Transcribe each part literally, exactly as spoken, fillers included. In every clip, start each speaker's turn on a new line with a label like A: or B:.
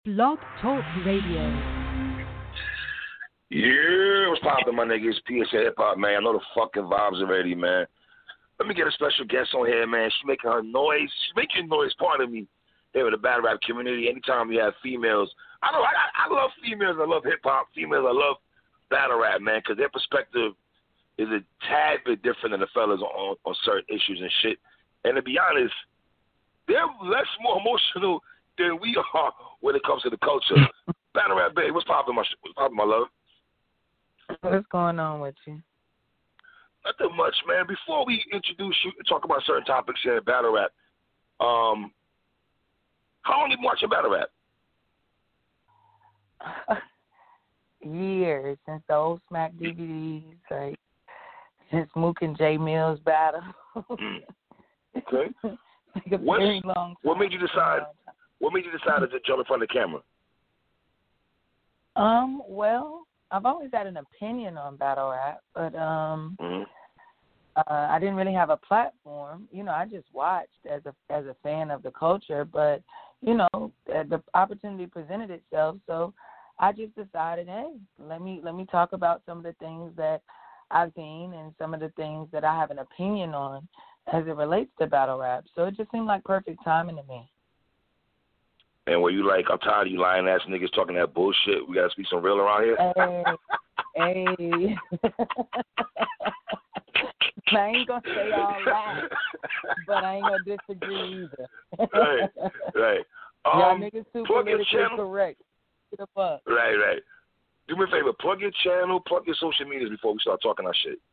A: Blog Talk Radio.
B: Yeah, what's poppin', my niggas? P S A Hip Hop, man. I know the fucking vibes already, man. Let me get a special guest on here, man. She making her noise. She's making noise, part of me, here in the battle rap community. Anytime we have females, I know I, I love females. I love hip hop. Females, I love battle rap, man, because their perspective is a tad bit different than the fellas on, on certain issues and shit. And to be honest, they're less more emotional than we are when it comes to the culture. Battle rap, babe. What's poppin', my what's poppin', my love?
C: What's going on with you?
B: Nothing much, man. Before we introduce you and talk about certain topics here in battle rap, um, how long have you been watching battle rap?
C: Years, since the old Smack D V Ds, like since Mook and J Mills battle.
B: Okay.
C: Like a
B: what,
C: very long time.
B: What made you decide? What made you decide to jump in front of the camera?
C: Um. Well, I've always had an opinion on battle rap, but um,
B: mm-hmm.
C: uh, I didn't really have a platform. You know, I just watched as a as a fan of the culture, but you know, the opportunity presented itself, so I just decided, hey, let me let me talk about some of the things that I've seen and some of the things that I have an opinion on as it relates to battle rap. So it just seemed like perfect timing to me.
B: And were you like, I'm tired of you lying ass niggas talking that bullshit. We gotta speak some real around here.
C: Hey, hey. I ain't gonna say all that, but I ain't gonna disagree either.
B: Right, right. Um,
C: Y'all niggas too
B: plug your
C: politically
B: channel.
C: correct. Get the fuck.
B: Right, right. Do me a favor, plug your channel, plug your social medias before we start talking our shit.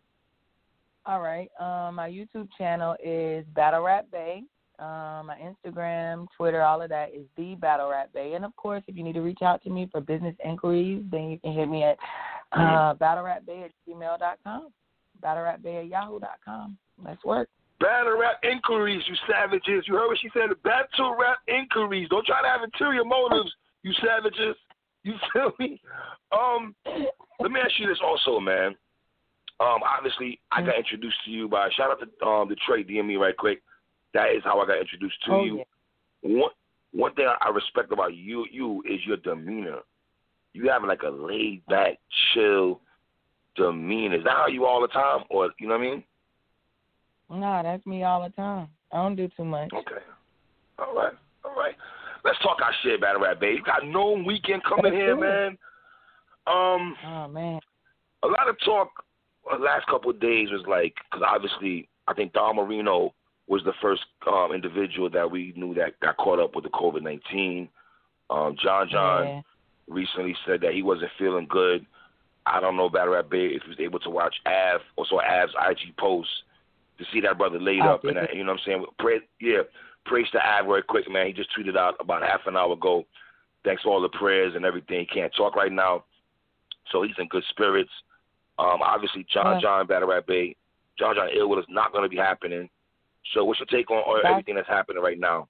C: All right. Um, my YouTube channel is Battle Rap Bay. Um, my Instagram, Twitter, all of that is the Battle Rap Bay. And of course, if you need to reach out to me for business inquiries, then you can hit me at uh, battlerapbay at gmail dot com, battlerapbay at yahoo dot com. Let's work.
B: Battle rap inquiries, you savages. You heard what she said? Battle rap inquiries. Don't try to have interior motives, you savages. You feel me? Um, let me ask you this also, man. Um, obviously, I got introduced to you by, shout out to um, Detroit, D M me right quick. That is how I got introduced to
C: oh,
B: you.
C: Yeah.
B: One one thing I respect about you you is your demeanor. You have like a laid back, chill demeanor. Is that how you all the time, or you know what I mean?
C: Nah, that's me all the time. I don't do too much.
B: Okay. All right. All right. Let's talk our shit, battle rap, babe. You got no weekend coming here, man. Um.
C: Oh man.
B: A lot of talk the last couple of days was like, because obviously I think Don Marino was the first um, individual that we knew that got caught up with the COVID nineteen. Um, John John
C: yeah.
B: recently said that he wasn't feeling good. I don't know, Battle Rap Bay, if he was able to watch Av, also Av's I G post to see that brother laid
C: I
B: up.
C: did.
B: And that, you know what I'm saying? Pray, yeah, praise to Av right quick, man. He just tweeted out about half an hour ago. Thanks for all the prayers and everything. He can't talk right now, so he's in good spirits. Um, obviously, John
C: yeah.
B: John, Battle Rap Bay, John John Illwood is not going to be happening. So what's your take on all, everything that's happening right now?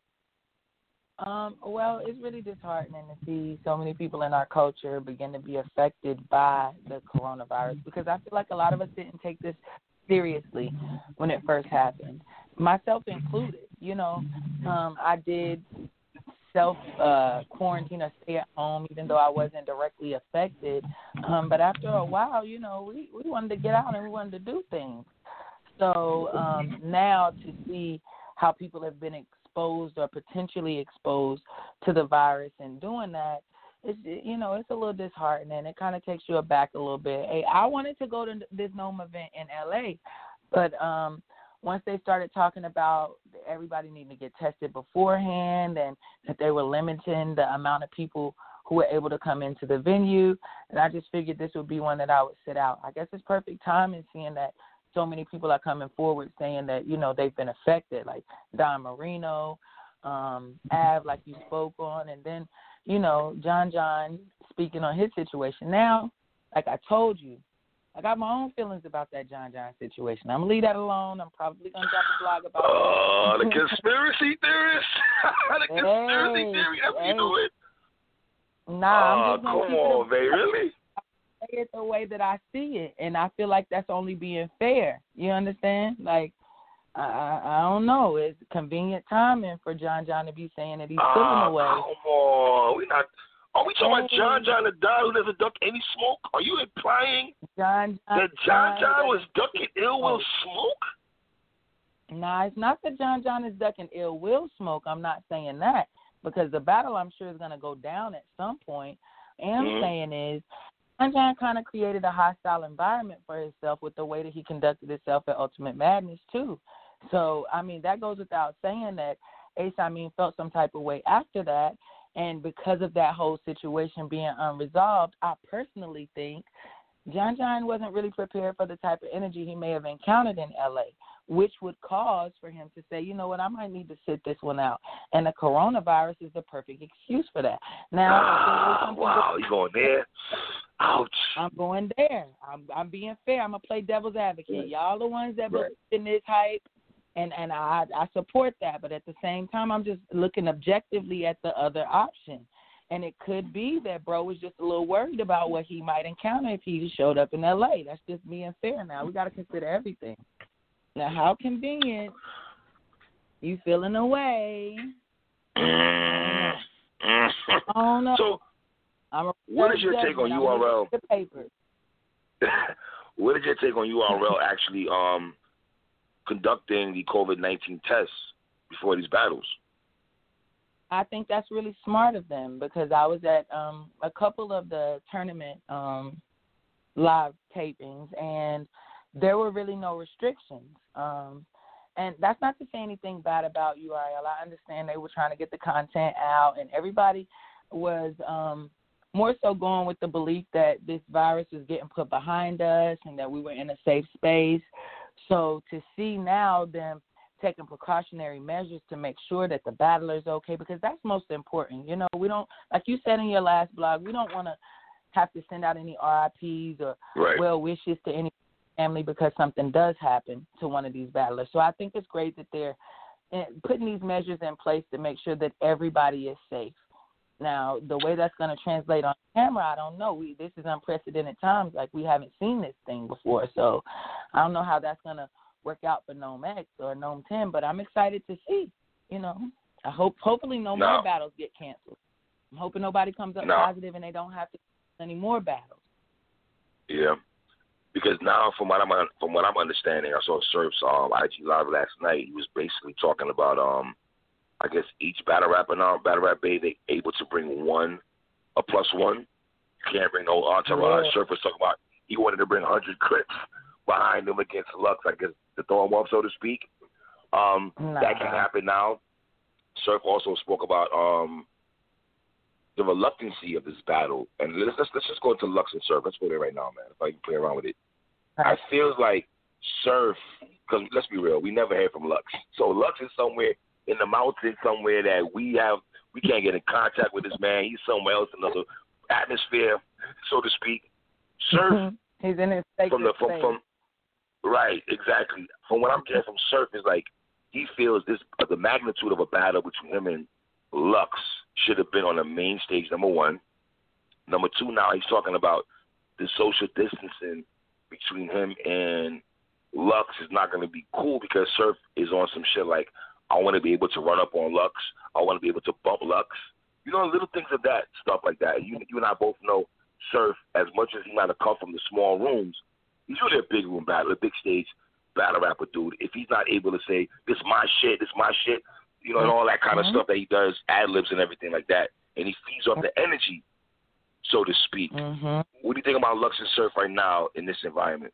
C: Um, well, it's really disheartening to see so many people in our culture begin to be affected by the coronavirus, because I feel like a lot of us didn't take this seriously when it first happened, myself included. You know, um, I did self uh, quarantine or stay at home, even though I wasn't directly affected. Um, but after a while, you know, we, we wanted to get out and we wanted to do things. So um, now to see how people have been exposed or potentially exposed to the virus and doing that, it's, you know, it's a little disheartening. It kind of takes you aback a little bit. Hey, I wanted to go to this Nome event in L A, but um, once they started talking about everybody needing to get tested beforehand and that they were limiting the amount of people who were able to come into the venue, and I just figured this would be one that I would sit out. I guess it's perfect timing seeing that so many people are coming forward saying that, you know, they've been affected, like Don Marino, um, Av, like you spoke on, and then, you know, John John speaking on his situation. Now, like I told you, I got my own feelings about that John John situation. I'm going to leave that alone. I'm probably going to drop a blog about
B: Oh,
C: that.
B: uh, the conspiracy theorist. the conspiracy
C: hey,
B: theory. That's what
C: hey.
B: you doing.
C: Nah,
B: Oh,
C: I'm just gonna
B: come
C: keep
B: on,
C: it
B: babe. Really?
C: Say it the way that I see it, and I feel like that's only being fair. You understand? Like, I, I I don't know. It's convenient timing for John John to be saying that he's
B: Ah,
C: pulling away.
B: come on. We not. Are we talking about
C: Hey.
B: John John the Don who doesn't duck any smoke? Are you implying
C: John John.
B: that John John was ducking ill will smoke?
C: Nah, it's not that John John is ducking ill will smoke. I'm not saying that because the battle, I'm sure, is going to go down at some point. And I'm
B: Mm-hmm.
C: saying is John John kind of created a hostile environment for himself with the way that he conducted himself at Ultimate Madness, too. So, I mean, that goes without saying that Ace, I mean, felt some type of way after that. And because of that whole situation being unresolved, I personally think John John wasn't really prepared for the type of energy he may have encountered in L A, which would cause for him to say, you know what, I might need to sit this one out. And the coronavirus is the perfect excuse for that. Now,
B: Ah, wow, you going there? Ouch.
C: I'm going there. I'm, I'm being fair. I'm going to play devil's advocate. Y'all the ones that
B: Right.
C: believe in this hype, and, and I, I support that. But at the same time, I'm just looking objectively at the other option. And it could be that bro was just a little worried about what he might encounter if he showed up in L A. That's just being fair now. We got to consider everything. Now, how convenient you feeling away?
B: Mm. Mm.
C: I don't know.
B: So,
C: I'm a
B: what is your
C: judge,
B: take on
C: but I'm
B: U R L?
C: The paper.
B: What is your take on U R L actually um, conducting the COVID nineteen tests before these battles?
C: I think that's really smart of them because I was at um, a couple of the tournament um, live tapings, and there were really no restrictions. Um, and that's not to say anything bad about U R L. I understand they were trying to get the content out, and everybody was um, more so going with the belief that this virus was getting put behind us and that we were in a safe space. So to see now them taking precautionary measures to make sure that the battler's okay, because that's most important. You know, we don't, like you said in your last blog, we don't want to have to send out any R I Ps or
B: Right.
C: well wishes to any family because something does happen to one of these battlers. So I think it's great that they're putting these measures in place to make sure that everybody is safe. Now, the way that's going to translate on camera, I don't know. We, this is unprecedented times. Like, we haven't seen this thing before. So I don't know how that's going to work out for Gnome X or Gnome ten, but I'm excited to see. You know, I hope hopefully no,
B: no.
C: more battles get canceled. I'm hoping nobody comes up
B: no.
C: positive and they don't have to any more battles.
B: Yeah, because now from what I'm from what I'm understanding, I saw Surf's um, I G live last night. He was basically talking about um, I guess each battle rapper now, battle rap bay, they able to bring one, a plus one. You can't bring no entourage.
C: Yeah.
B: Surf was talking about he wanted to bring one hundred clips behind him against Lux, I guess, to throw him off, so to speak. Um,
C: nah.
B: That can happen now. Surf also spoke about um, the reluctancy of this battle. And let's, let's, let's just go into Lux and Surf. Let's go there right now, man, if I can play around with it.
C: Right.
B: I feel like Surf, because let's be real, we never heard from Lux. So Lux is somewhere in the mountains, somewhere that we have, we can't get in contact with this man. He's somewhere else, another atmosphere, so to speak. Surf,
C: he's in his sacred
B: from the from,
C: space.
B: from right, exactly. From what I'm getting from Surf is like he feels this uh, the magnitude of a battle between him and Lux should have been on the main stage. Number one, number two. Now he's talking about the social distancing between him and Lux is not going to be cool because Surf is on some shit like I want to be able to run up on Lux. I want to be able to bump Lux. You know, little things of that stuff like that. You you and I both know Surf, as much as he might have come from the small rooms, he's really a big room battle, a big stage battle rapper dude. If he's not able to say, this is my shit, this is my shit, you know, and all that kind of
C: mm-hmm.
B: stuff that he does, ad-libs and everything like that, and he feeds off the energy, so to speak.
C: Mm-hmm.
B: What do you think about Lux and Surf right now in this environment?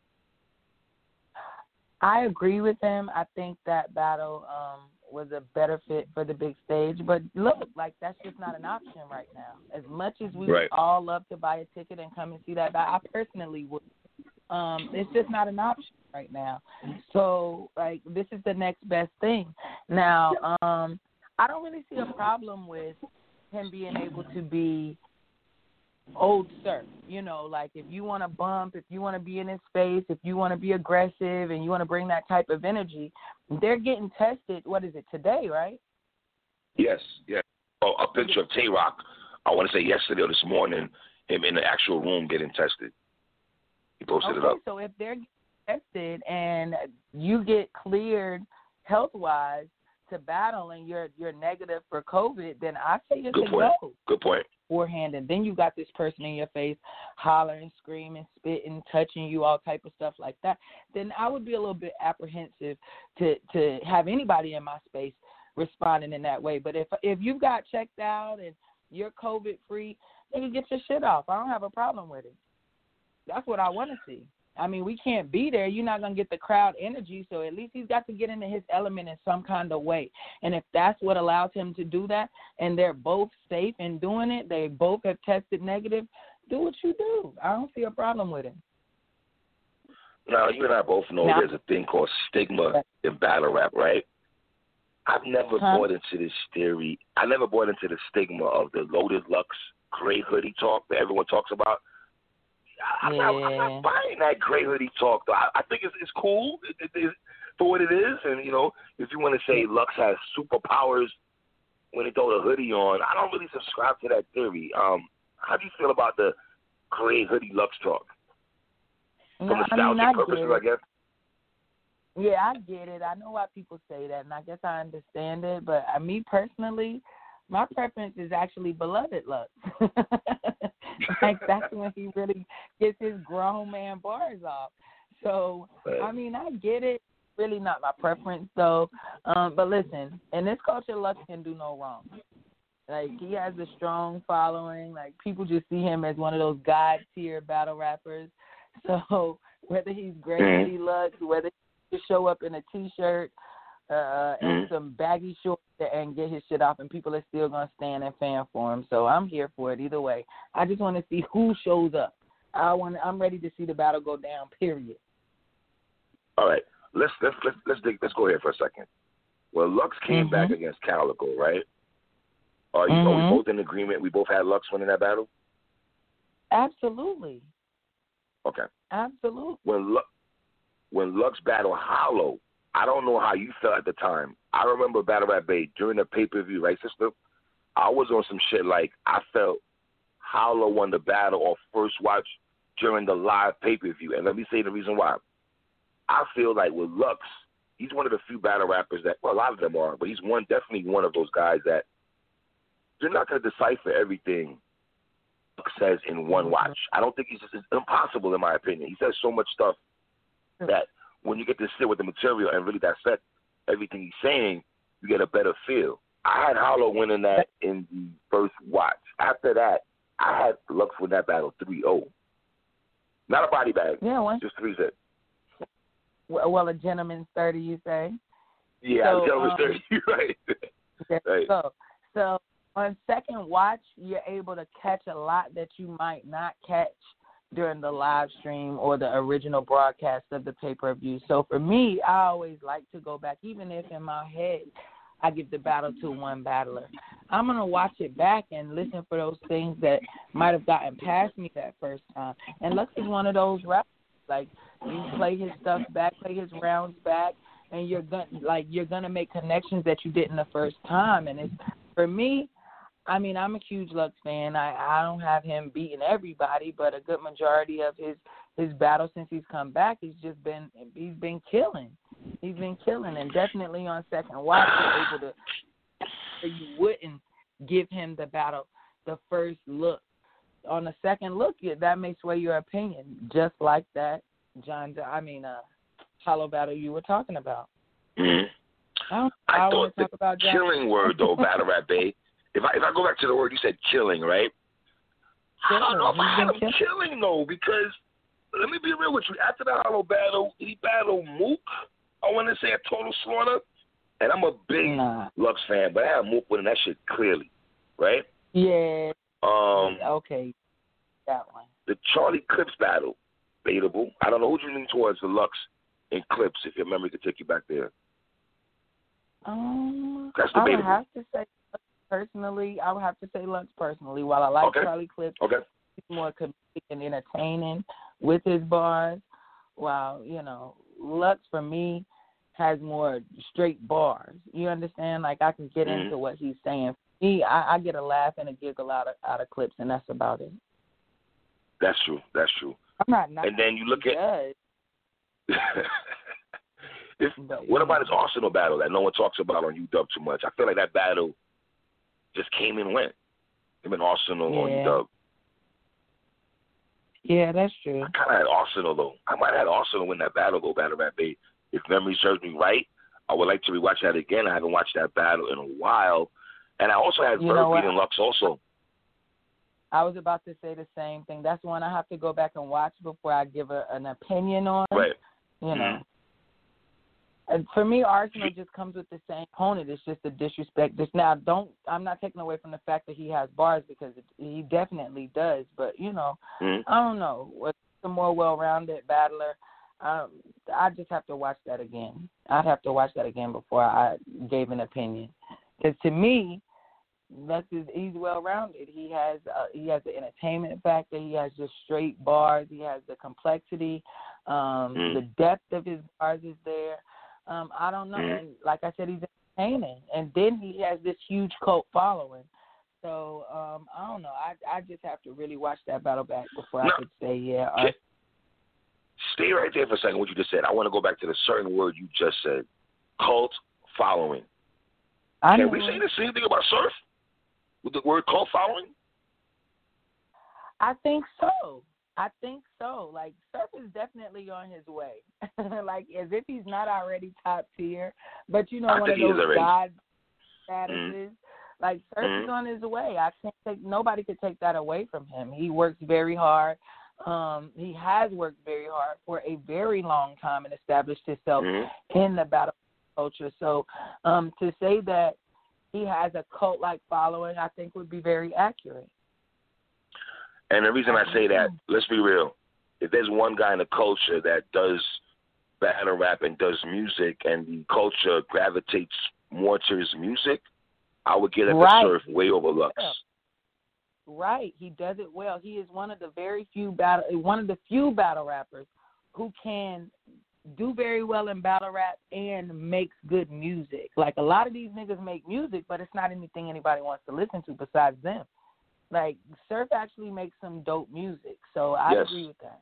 C: I agree with him. I think that battle um, was a better fit for the big stage. But look, like that's just not an option right now. As much as we
B: Right.
C: would all love to buy a ticket and come and see that battle, I personally would. Um, it's just not an option right now. So, like, this is the next best thing. Now, um, I don't really see a problem with him being able to be old Surf. You know, like if you want to bump, if you want to be in his space, if you want to be aggressive and you want to bring that type of energy, they're getting tested, what is it, today, right?
B: Yes, yes. Oh, a picture of Tay-Rock, I want to say yesterday or this morning, him in the actual room getting tested. He posted
C: okay,
B: it up.
C: So if they're getting tested and you get cleared health wise to battle and you're you're negative for COVID, then I say it's
B: Good
C: a
B: point.
C: go.
B: Good point.
C: Beforehand, and then you got this person in your face hollering, screaming, spitting, touching you, all type of stuff like that, then I would be a little bit apprehensive to, to have anybody in my space responding in that way. But if if you got checked out and you're COVID free, then you get your shit off. I don't have a problem with it. That's what I want to see. I mean, we can't be there. You're not going to get the crowd energy, so at least he's got to get into his element in some kind of way. And if that's what allows him to do that, and they're both safe in doing it, they both have tested negative, do what you do. I don't see a problem with it.
B: Now, you and I both know now, there's a thing called stigma in battle rap, right? I've never huh? bought into this theory. I never bought into the stigma of the Loaded Lux gray hoodie talk that everyone talks about. I'm,
C: yeah.
B: not, I'm not buying that gray hoodie talk, though. I, I think it's, it's cool it, it, it, for what it is. And, you know, if you want to say Lux has superpowers when he throw the hoodie on, I don't really subscribe to that theory. Um, how do you feel about the gray hoodie Lux talk? For
C: no,
B: nostalgic
C: I mean, I
B: purposes, I guess?
C: Yeah, I get it. I know why people say that, and I guess I understand it. But uh, me personally, my preference is actually Beloved Lux. Like, that's when he really gets his grown man bars off. So, I mean, I get it. Really not my preference, though. Um, but listen, in this culture, Lux can do no wrong. Like, he has a strong following. Like, people just see him as one of those God-tier battle rappers. So, whether he's Gray Hoodie Lux, whether he show up in a T-shirt uh, and some baggy shorts and get his shit off, and people are still going to stand and fan for him. So I'm here for it either way. I just want to see who shows up. I want. I'm ready to see the battle go down, period.
B: All right. Let's let's let's let's, dig, let's go here for a second. Well, Lux came
C: mm-hmm.
B: back against Calico, right? Are you
C: mm-hmm.
B: are we both in agreement? We both had Lux winning that battle?
C: Absolutely.
B: Okay.
C: Absolutely.
B: When Lux, when Lux battled Hollow, I don't know how you felt at the time. I remember Battle Rap Bay during the pay-per-view, right, sister? I was on some shit like I felt Hollow won the battle or first watch during the live pay-per-view. And let me say the reason why. I feel like with Lux, he's one of the few battle rappers that, well, a lot of them are, but he's one definitely one of those guys that you're not going to decipher everything Lux says in one watch. I don't think he's just, it's impossible in my opinion. He says so much stuff that when you get to sit with the material and really dissect everything he's saying, you get a better feel. I had Hollow winning that in the first watch. After that, I had Lux win that battle three oh. Not a body bag.
C: Yeah, well,
B: just three zip.
C: Well, a gentleman's thirty, you say?
B: Yeah,
C: so,
B: a gentleman's
C: um,
B: thirty. Right. right.
C: So, so on second watch, you're able to catch a lot that you might not catch during the live stream or the original broadcast of the pay-per-view. So for me, I always like to go back, even if in my head I give the battle to one battler. I'm going to watch it back and listen for those things that might have gotten past me that first time. And Lux is one of those rappers. Like, you play his stuff back, play his rounds back, and you're going like you're gonna make connections that you didn't the first time. And it's, for me, I mean, I'm a huge Lux fan. I, I don't have him beating everybody, but a good majority of his his battles since he's come back, he's just been he's been killing. He's been killing, and definitely on second watch, you're able to. So you wouldn't give him the battle the first look. On the second look, that may sway your opinion, just like that John. I mean, uh, Hollow battle you were talking about.
B: Mm-hmm.
C: I, don't,
B: I,
C: I
B: thought the
C: talk about
B: killing word though, Battle Rap Bay. If I if I go back to the word you said, killing, right?
C: Killing.
B: I don't know if I had him
C: killing.
B: killing though, because let me be real with you. After the Hollow battle, he battled Mook. I want to say a total slaughter, and I'm a big
C: nah.
B: Lux fan, but I have Mook winning that shit clearly, right?
C: Yeah.
B: Um.
C: Okay. That one.
B: The Charlie Clips battle, debatable. I don't know who's leaning towards the Lux in Clips. If your memory could take you back there.
C: Um.
B: That's
C: I
B: debatable.
C: would have to say personally. I would have to say Lux personally. While I like
B: okay.
C: Charlie Clips,
B: okay.
C: he's more comedic and entertaining with his bars. While you know, Lux for me has more straight bars. You understand? Like I can get
B: mm-hmm.
C: into what he's saying. Me, I, I get a laugh and a giggle out of out of Clips, and that's about it.
B: That's true. That's true.
C: I'm not. not
B: and then you look at. If,
C: But,
B: what
C: yeah.
B: about his Arsenal battle that no one talks about on U W too much? I feel like that battle just came and went. Him and Arsenal
C: Yeah.
B: on U W.
C: Yeah, that's true.
B: I kind of had Arsenal, though. I might have had Arsenal win that battle, though, Battle Rap Bay. If memory serves me right, I would like to rewatch that again. I haven't watched that battle in a while. And I also had Verb beating Lux also.
C: I was about to say the same thing. That's one I have to go back and watch before I give a, an opinion on.
B: Right.
C: You know.
B: Mm-hmm.
C: And for me, Arsenal just comes with the same opponent. It's just a disrespect. Just now, don't. I'm not taking away from the fact that he has bars because it, he definitely does. But you know,
B: mm-hmm.
C: I don't know. What's a more well-rounded battler? Um, I just have to watch that again. I'd have to watch that again before I gave an opinion. Because to me, Lux is he's well-rounded. He has uh, he has the entertainment factor. He has just straight bars. He has the complexity. Um,
B: mm-hmm.
C: The depth of his bars is there. Um, I don't know.
B: Mm-hmm.
C: And like I said, he's entertaining. And then he has this huge cult following. So, um, I don't know. I I just have to really watch that battle back before
B: no.
C: I could say, yeah.
B: Our... Stay right there for a second, what you just said. I want to go back to the certain word you just said, cult following.
C: I
B: Can
C: know.
B: we say the same thing about Surf with the word cult following?
C: I think so. I think so. Like, Surf is definitely on his way. Like, as if he's not already top tier. But, you know,
B: I
C: one of those God statuses.
B: Mm-hmm.
C: Like, Surf
B: mm-hmm.
C: is on his way. I can't take, nobody could take that away from him. He works very hard. Um, he has worked very hard for a very long time and established himself
B: mm-hmm.
C: in the battle culture. So um, to say that he has a cult-like following, I think would be very accurate.
B: And the reason I say that, let's be real, if there's one guy in the culture that does battle rap and does music and the culture gravitates more to his music, I would give it
C: right.
B: to Surf way over Lux.
C: Yeah. Right. He does it well. He is one of the very few battle one of the few battle rappers who can do very well in battle rap and makes good music. Like, a lot of these niggas make music, but it's not anything anybody wants to listen to besides them. Like, Surf actually makes some dope music, so I
B: yes.
C: agree with that.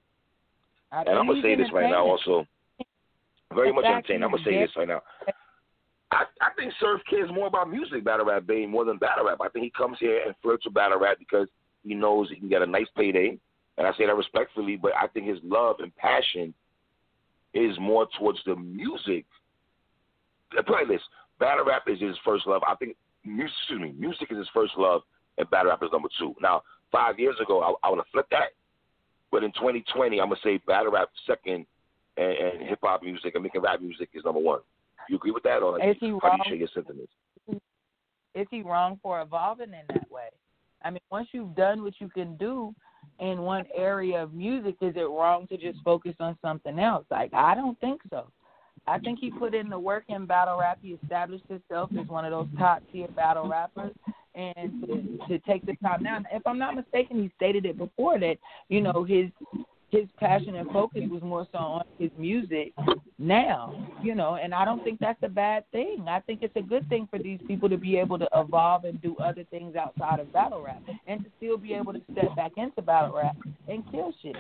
C: I
B: and I'm going to say this right now also. Very much entertaining. I'm going to say this right now. I, I think Surf cares more about music, battle rap, baby, more than battle rap. I think he comes here and flirts with battle rap because he knows he can get a nice payday, and I say that respectfully, but I think his love and passion is more towards the music. Put it like this, battle rap is his first love. I think music, excuse me, music is his first love, and battle rap is number two. Now, five years ago, I, I would have flipped that, but in twenty twenty, I'm going to say battle rap second, and, and hip-hop music and making rap music is number one. You agree with that, or like,
C: is he
B: how
C: wrong?
B: do you share your sentiments?
C: Is he wrong for evolving in that way? I mean, once you've done what you can do in one area of music, is it wrong to just focus on something else? Like, I don't think so. I think he put in the work in battle rap. He established himself as one of those top-tier battle rappers. And to, to take the time now, if I'm not mistaken, he stated it before that, you know, his his passion and focus was more so on his music now, you know, and I don't think that's a bad thing. I think it's a good thing for these people to be able to evolve and do other things outside of battle rap and to still be able to step back into battle rap and kill shit.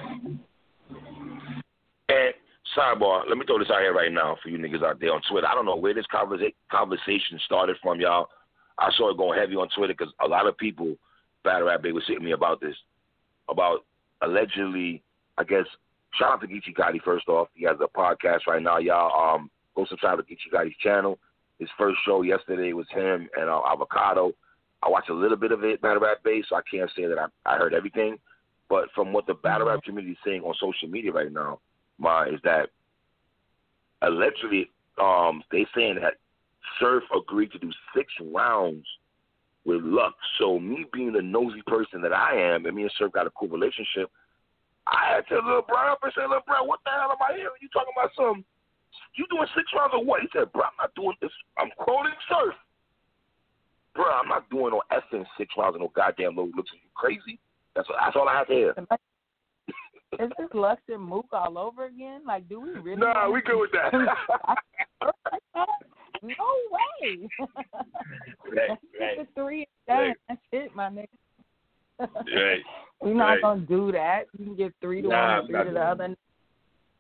B: And sidebar, let me throw this out here right now for you niggas out there on Twitter. I don't know where this conversa- conversation started from, y'all. I saw it going heavy on Twitter because a lot of people, battle rap, they were sitting me about this, about allegedly, I guess, shout out to Geechee Gotti first off. He has a podcast right now, y'all. Um, go subscribe to Geechee Gotti's channel. His first show yesterday was him and uh, Avocado. I watched a little bit of it, battle rap base, so I can't say that I, I heard everything. But from what the battle rap community is saying on social media right now, Ma, is that allegedly um, they saying that Surf agreed to do six rounds with Lux. So me being the nosy person that I am, and me and Surf got a cool relationship, I had to Lil Bro up and say, Lil Bro, what the hell am I hearing? You talking about some, you doing six rounds or what? He said, bro, I'm not doing this. I'm quoting Surf. Bro, I'm not doing no effing six rounds of no goddamn low looks. Are you crazy? That's, that's all I have to hear.
C: Is this Lux and Mook all over again? Like, do we really?
B: Nah, we good with that.
C: No way.
B: Right, right.
C: It's a three and
B: Right.
C: That's it, my nigga.
B: Right.
C: We're not
B: right.
C: gonna do that. You can get three to
B: nah,
C: one and three to the other.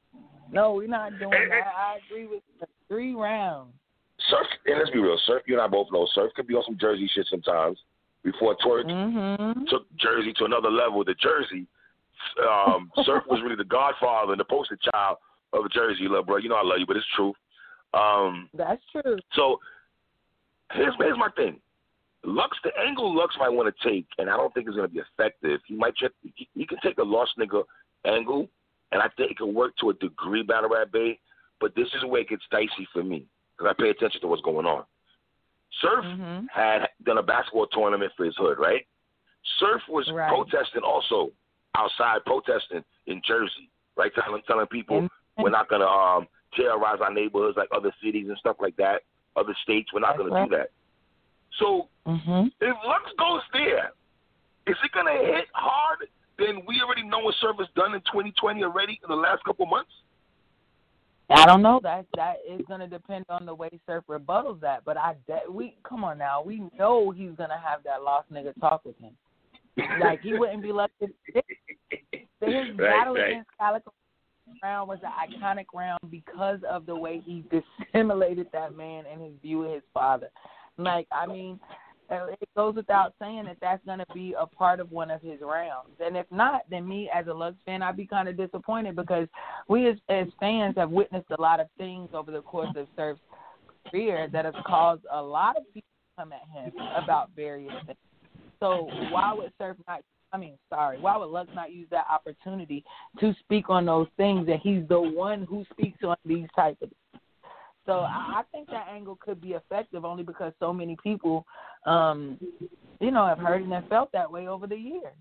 C: No, we're not doing
B: and,
C: that. I agree with you. Three rounds.
B: Surf, and let's be real, Surf, you and I both know, Surf could be on some Jersey shit sometimes. Before Twerk
C: mm-hmm.
B: took Jersey to another level, the Jersey, um, Surf was really the godfather and the poster child of Jersey, love, bro. You know I love you, but it's true. Um,
C: That's true.
B: So here's here's my thing. Lux, the angle Lux might want to take, and I don't think it's going to be effective. He might check. He, he can take the lost nigga angle, and I think it can work to a degree, Battle Rap Bay. But this is where it gets dicey for me because I pay attention to what's going on. Surf
C: mm-hmm.
B: had done a basketball tournament for his hood, right? Surf was
C: right.
B: protesting also outside, protesting in Jersey, right? Telling telling people mm-hmm. we're not going to um, terrorize our neighborhoods like other cities and stuff like that. Other states, we're not going right. to do that. So
C: mm-hmm.
B: if Lux goes there, is it going to hit hard? Then we already know what Surf has done in twenty twenty already in the last couple months.
C: I don't know. That that is going to depend on the way Surf rebuttals that. But I we come on now, we know he's going to have that lost nigga talk with him. Like he wouldn't be left. His right, battle right. against Calico round was an iconic round because of the way he dissimulated that man and his view of his father. Like, I mean, it goes without saying that that's going to be a part of one of his rounds. And if not, then me as a Lux fan, I'd be kind of disappointed because we as, as fans have witnessed a lot of things over the course of Surf's career that have caused a lot of people to come at him about various things. So why would Surf not, I mean, sorry, why would Lux not use that opportunity to speak on those things that he's the one who speaks on these type of things? So I think that angle could be effective only because so many people, um, you know, have heard and have felt that way over the years.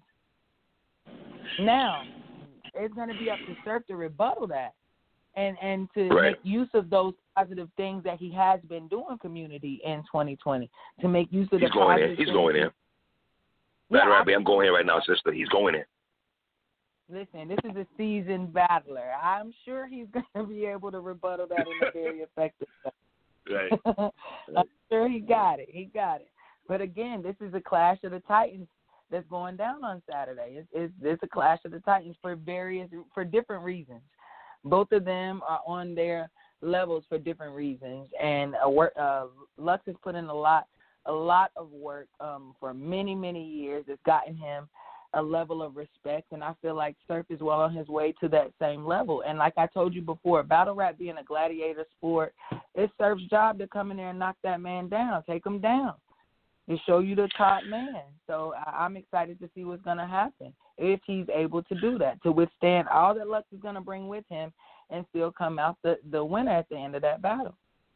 C: Now, it's going to be up to Surf to rebuttal that and, and to
B: right.
C: make use of those positive things that he has been doing community in twenty twenty, to make use of
B: He's
C: the
B: going
C: positive
B: in. He's
C: things.
B: going in.
C: Yeah,
B: Battle Rap Bay, I'm going in right now, sister. He's going in.
C: Listen, this is a seasoned battler. I'm sure he's going to be able to rebuttal that in a very effective way.
B: Right.
C: I'm sure he got it. He got it. But again, this is a clash of the Titans that's going down on Saturday. It's, it's, it's a clash of the Titans for various, for different reasons. Both of them are on their levels for different reasons, and uh, work, uh, Lux has put in a lot, a lot of work um, for many, many years. It's gotten him a level of respect, and I feel like Surf is well on his way to that same level. And like I told you before, battle rap being a gladiator sport, it's Surf's job to come in there and knock that man down, take him down, to show you the top man. So I- I'm excited to see what's going to happen if he's able to do that, to withstand all that Lux is going to bring with him and still come out the, the winner at the end of that battle.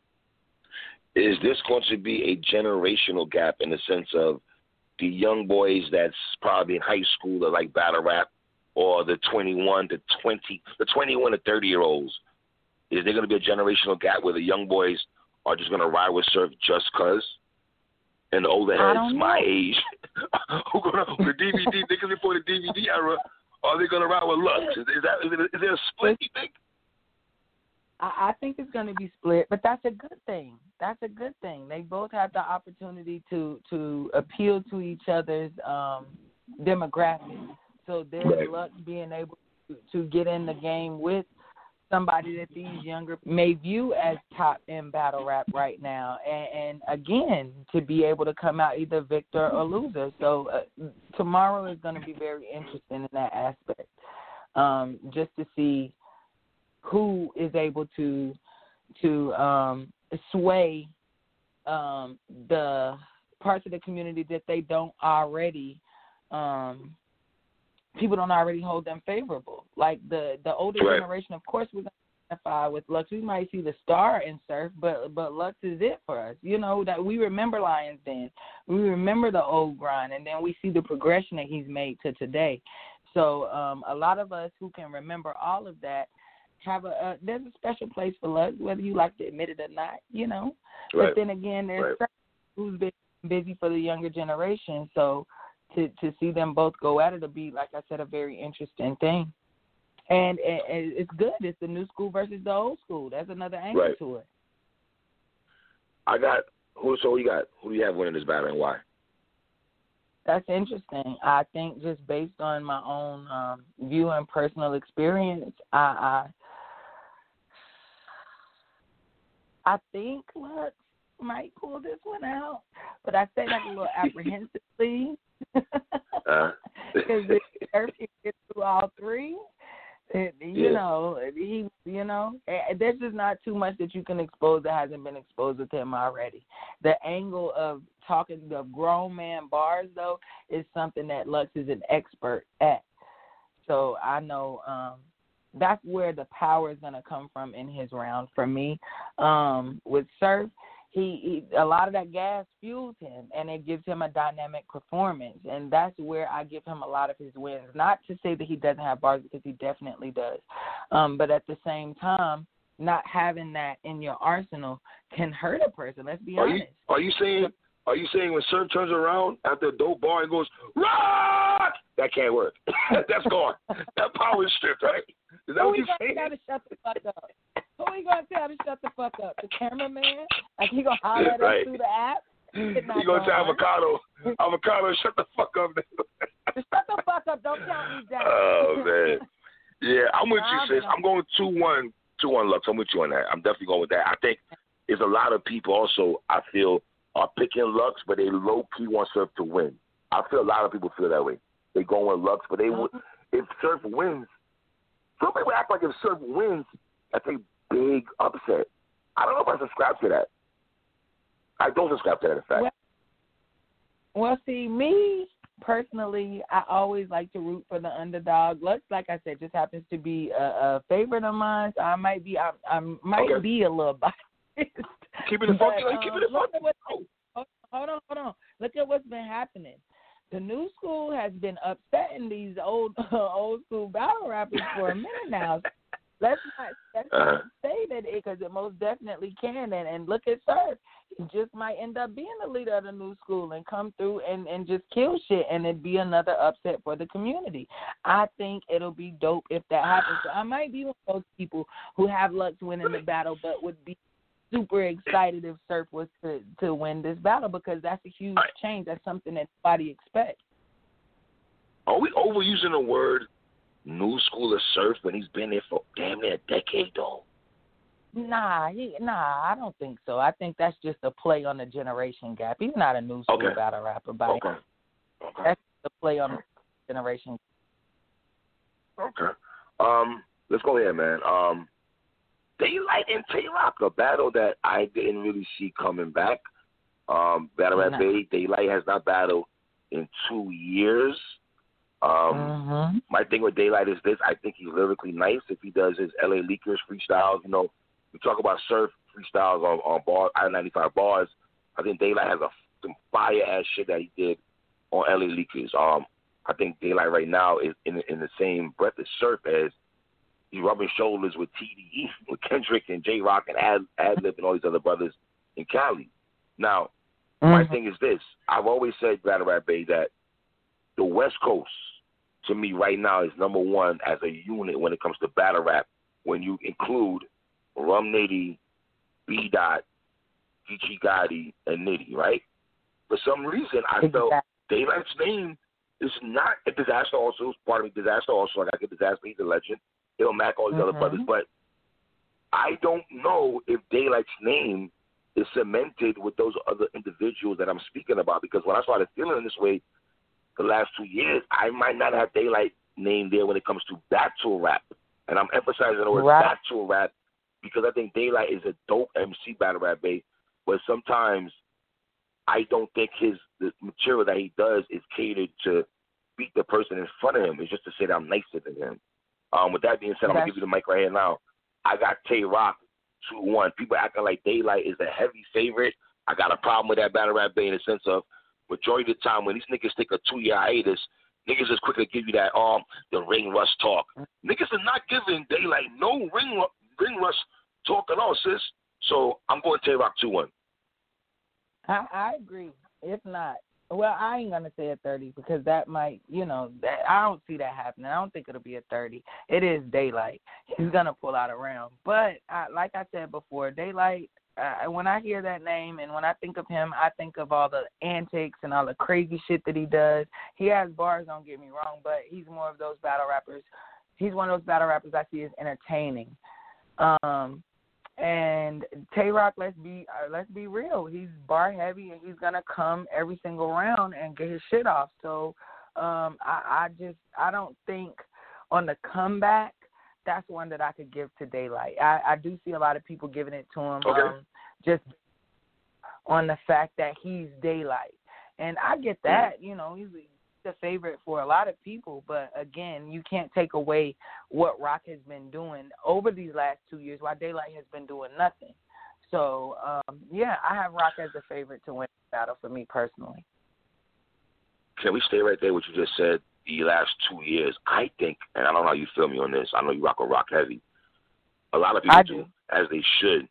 B: Is this going to be a generational gap in the sense of the young boys that's probably in high school that like battle rap, or the twenty-one to twenty, the twenty-one to thirty year olds? Is there going to be a generational gap where the young boys are just going to ride with Surf just cause, and the older heads, my age, who going to the D V D niggas before the D V D era, are they going to ride with Lux? Is, is that is, it, is there a split? You think?
C: I, I think it's going to be split, but that's a good thing. That's a good thing. They both have the opportunity to, to appeal to each other's um, demographic. So there's
B: right.
C: Lux being able to, to get in the game with somebody that these younger may view as top in battle rap right now. And, and again, to be able to come out either victor or loser. So uh, tomorrow is going to be very interesting in that aspect, um, just to see who is able to to um, sway um, the parts of the community that they don't already, um, people don't already hold them favorable. Like the, the older
B: right.
C: generation, of course, we're going to identify with Lux. We might see the star in Surf, but but Lux is it for us. You know, that we remember Lions Den. We remember the old grind, and then we see the progression that he's made to today. So um, a lot of us who can remember all of that have a, a there's a special place for Lux, whether you like to admit it or not, you know.
B: Right.
C: But then again, there's
B: right.
C: who's been busy for the younger generation. So to to see them both go at it will be, like I said, a very interesting thing. And, and it's good. It's the new school versus the old school. That's another angle
B: right.
C: to it.
B: I got who? So you got who do you have winning this battle and why?
C: That's interesting. I think just based on my own um, view and personal experience, I, I I think Lux might pull this one out, but I say that a little apprehensively because uh. Surf can get through all three. It, you yeah. know, he, you know, there's just not too much that you can expose that hasn't been exposed to him already. The angle of talking the grown man bars, though, is something that Lux is an expert at. So I know um, that's where the power is going to come from in his round for me. Um, with Surf, He, he a lot of that gas fuels him, and it gives him a dynamic performance, and that's where I give him a lot of his wins. Not to say that he doesn't have bars, because he definitely does, um, but at the same time, not having that in your arsenal can hurt a person. Let's be
B: are
C: honest.
B: You, are you saying? Are you saying when Surf turns around after a dope bar and goes rock? That can't work. That's gone. That power is stripped, right? Is that
C: Who
B: what you're saying?
C: Who we gonna tell to shut the fuck up? Who we gonna tell to shut the fuck up? The cameraman? Like he gonna holler at
B: right.
C: us through the app?
B: He gonna tell Avocado, Avocado, shut the fuck up.
C: Just shut the fuck up. Don't count me down.
B: Oh man, yeah, I'm with you, sis. I'm going two one, two one Lux. I'm with you on that. I'm definitely going with that. I think there's a lot of people also, I feel, are picking Lux, but they low key want Surf to win. I feel a lot of people feel that way. They go with Lux, but they mm-hmm. if Surf wins, some people act like if Surf wins, that's a big upset. I don't know if I subscribe to that. I don't subscribe to that, in fact.
C: Well, well, see, me personally, I always like to root for the underdog. Lux, like I said, just happens to be a, a favorite of mine. So I might be, I, I might
B: okay.
C: be a little biased.
B: Keep it in funky, like,
C: um,
B: keep it in funky.
C: Hold, hold on, hold on. Look at what's been happening. The new school has been upsetting these old uh, old school battle rappers for a minute now. Let's not, let's not uh-huh. say that it, because it most definitely can. And, and look at Surf. He just might end up being the leader of the new school and come through and, and just kill shit, and it'd be another upset for the community. I think it'll be dope if that happens. So I might be one of those people who have Lux winning the battle, but would be super excited if Surf was to, to win this battle, because that's a huge right. change. That's something that nobody expects.
B: Are we overusing the word new school of Surf when he's been there for damn near a decade, though?
C: Nah, he, nah, I don't think so. I think that's just a play on the generation gap. He's not a new school
B: okay.
C: battle rapper by
B: okay. okay.
C: That's a play on the generation.
B: Okay. Um, let's go ahead, man. Um, Daylight and Tay-Rock, a battle that I didn't really see coming back. Um, Battle Rap Bay, Daylight has not battled in two years. Um,
C: mm-hmm.
B: My thing with Daylight is this. I think he's lyrically nice if he does his L A Leakers freestyles. You know, we talk about Surf freestyles on, on bars, I ninety-five bars. I think Daylight has a, some fire-ass shit that he did on L A Leakers. Um, I think Daylight right now is in, in the same breath as Surf as he's rubbing shoulders with T D E, with Kendrick and J-Rock and Ad, Adlib and all these other brothers in Cali. Now, mm-hmm. my thing is this. I've always said, Battle Rap Bay, that the West Coast, to me right now, is number one as a unit when it comes to battle rap, when you include Rum Nitty, B-Dot, Geechee Gotti, and Nitty, right? For some reason, I felt Daylight's name is not a Disaster also. Pardon me, Disaster also. I got to get Disaster. He's a legend. He'll Mac, all these mm-hmm. other brothers. But I don't know if Daylight's name is cemented with those other individuals that I'm speaking about, because when I started feeling this way the last two years, I might not have Daylight name there when it comes to battle rap. And I'm emphasizing the word right. battle rap because I think Daylight is a dope M C, Battle Rap Bay, but sometimes I don't think his the material that he does is catered to beat the person in front of him. It's just to say that I'm nicer than him. Um, with that being said, I'm going to give you the mic right here now. I got Tay-Rock two one. People acting like Daylight is a heavy favorite. I got a problem with that, Battle Rap Bay, in the sense of majority of the time when these niggas take a two-year hiatus, niggas just quickly give you that, um, the ring rush talk. Niggas are not giving Daylight no ring, ring rush talk at all, sis. So I'm going Tay-Rock two one.
C: I, I agree. If not, well, I ain't going to say a thirty because that might, you know, that, I don't see that happening. I don't think it'll be a thirty. It is Daylight. He's going to pull out a round. But I, like I said before, Daylight, uh, when I hear that name and when I think of him, I think of all the antics and all the crazy shit that he does. He has bars, don't get me wrong, but he's more of those battle rappers. He's one of those battle rappers I see as entertaining. Um, And Tay Rock, let's be uh, let's be real. He's bar heavy, and he's gonna come every single round and get his shit off. So um, I, I just I don't think on the comeback that's one that I could give to Daylight. I, I do see a lot of people giving it to him
B: okay.
C: um, just on the fact that he's Daylight, and I get that. You know, he's the favorite for a lot of people, but again, you can't take away what Rock has been doing over these last two years while Daylight has been doing nothing. So, um, yeah, I have Rock as the favorite to win the battle for me personally.
B: Can we stay right there, what you just said, the last two years? I think, and I don't know how you feel me on this, I know you rock with Rock heavy. A lot of people
C: I
B: do,
C: do,
B: as they should.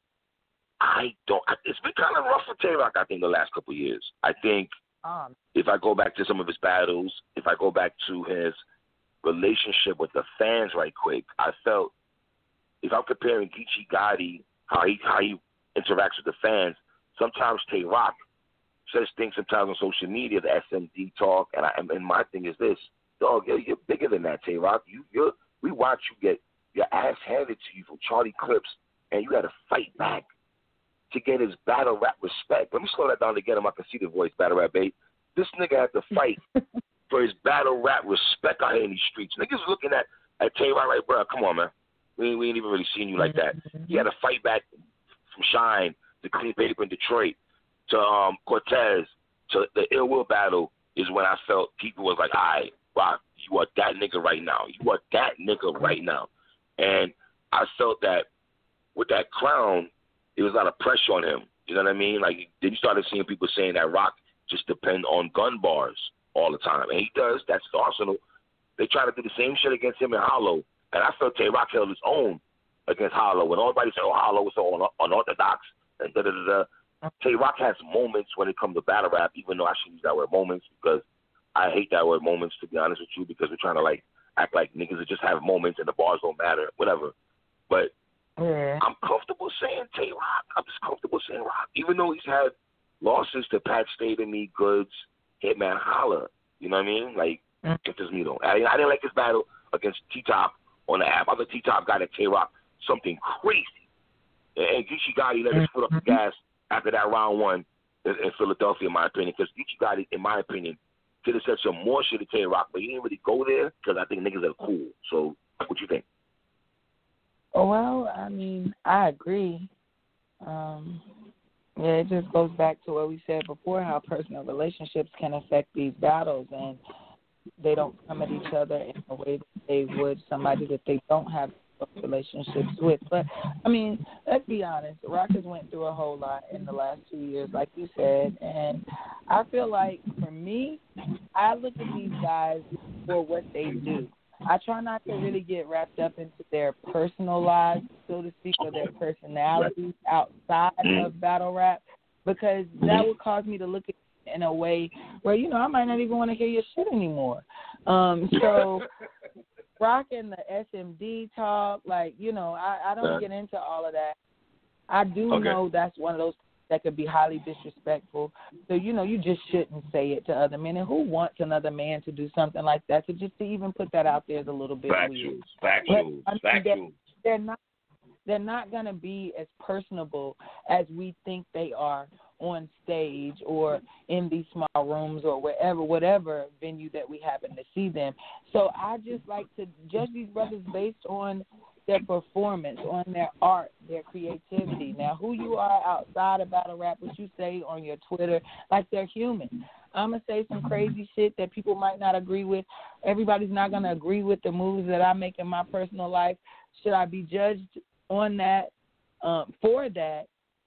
B: I don't, it's been kind of rough for Tay-Rock, I think, the last couple of years. I think
C: um,
B: if I go back to some of his battles, if I go back to his relationship with the fans right quick, I felt, if I'm comparing Geechee Gotti, how he how he interacts with the fans, sometimes Tay-Rock says things sometimes on social media, the S M D talk, and, I, and my thing is this, dog, you're, you're bigger than that, Tay-Rock. You, you're, we watch you get your ass handed to you from Charlie Clips, and you got to fight back to get his battle rap respect. Let me slow that down to get him. I can see the voice, battle rap, babe. This nigga had to fight for his battle rap respect out here in these streets. Niggas looking at, at Tay-Rock like, bro, come on, man. We ain't, we ain't even really seen you like that. He had to fight back from Shine to Clean Paper in Detroit to um, Cortez to the Ill Will battle is when I felt people was like, all right, Rock, you are that nigga right now. You are that nigga right now. And I felt that with that crown, there was a lot of pressure on him. You know what I mean? Like, then you started seeing people saying that Rock just depend on gun bars all the time. And he does. That's his arsenal. They try to do the same shit against him in Hollow. And I felt Tay-Rock held his own against Hollow. When everybody said, oh, Hollow was so unorthodox and da-da-da-da. Tay-Rock has moments when it comes to battle rap, even though I shouldn't use that word moments because I hate that word moments, to be honest with you, because we're trying to, like, act like niggas that just have moments and the bars don't matter, whatever. But yeah. I'm comfortable saying Tay-Rock. I'm just comfortable saying Rock, even though he's had losses to Pat Stay to Me, Goods, Hitman Holla. You know what I mean? Like, mm. it's just me, though. I, I didn't like his battle against T-Top on the app. I thought T-Top got at Tay-Rock something crazy. And Geechee Gotti let his foot up the gas after that round one in, in Philadelphia, in my opinion, because Geechee Gotti, in my opinion, could have said some more shit to Tay-Rock, but he didn't really go there because I think niggas are cool. So, what you think?
C: Well, I mean, I agree. Um, yeah, it just goes back to what we said before, how personal relationships can affect these battles, and they don't come at each other in a way that they would somebody that they don't have relationships with. But, I mean, let's be honest. Rock has went through a whole lot in the last two years, like you said, and I feel like, for me, I look at these guys for what they do. I try not to really get wrapped up into their personal lives, so to speak, or their personalities outside of battle rap, because that would cause me to look at it in a way where, you know, I might not even want to hear your shit anymore. Um, so Rock and the S M D talk, like, you know, I, I don't get into all of that. I do okay. know that's one of those that could be highly disrespectful. So, you know, you just shouldn't say it to other men. And who wants another man to do something like that? So just to even put that out there is a little bit
B: Factual.
C: weird.
B: Factual.
C: But, I mean,
B: Factual.
C: they're, they're not they're not going to be as personable as we think they are on stage or in these small rooms or wherever, whatever venue that we happen to see them. So I just like to judge these brothers based on their performance, on their art, their creativity. Now, who you are outside of battle rap, what you say on your Twitter, like they're human. I'm going to say some crazy shit that people might not agree with. Everybody's not going to agree with the moves that I make in my personal life. Should I be judged on that, um, for that,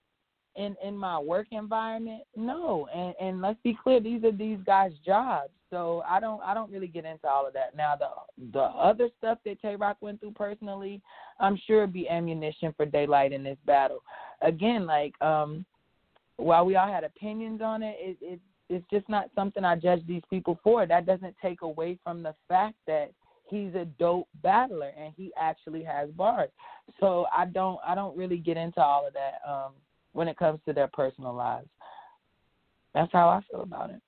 C: in, in my work environment? No. And, and let's be clear, these are these guys' jobs. So I don't I don't really get into all of that. Now, the the other stuff that Tay-Rock went through personally, I'm sure it'd be ammunition for Daylight in this battle. Again, like, um, while we all had opinions on it, it, it, it's just not something I judge these people for. That doesn't take away from the fact that he's a dope battler and he actually has bars. So I don't I don't really get into all of that um, when it comes to their personal lives. That's how I feel about it.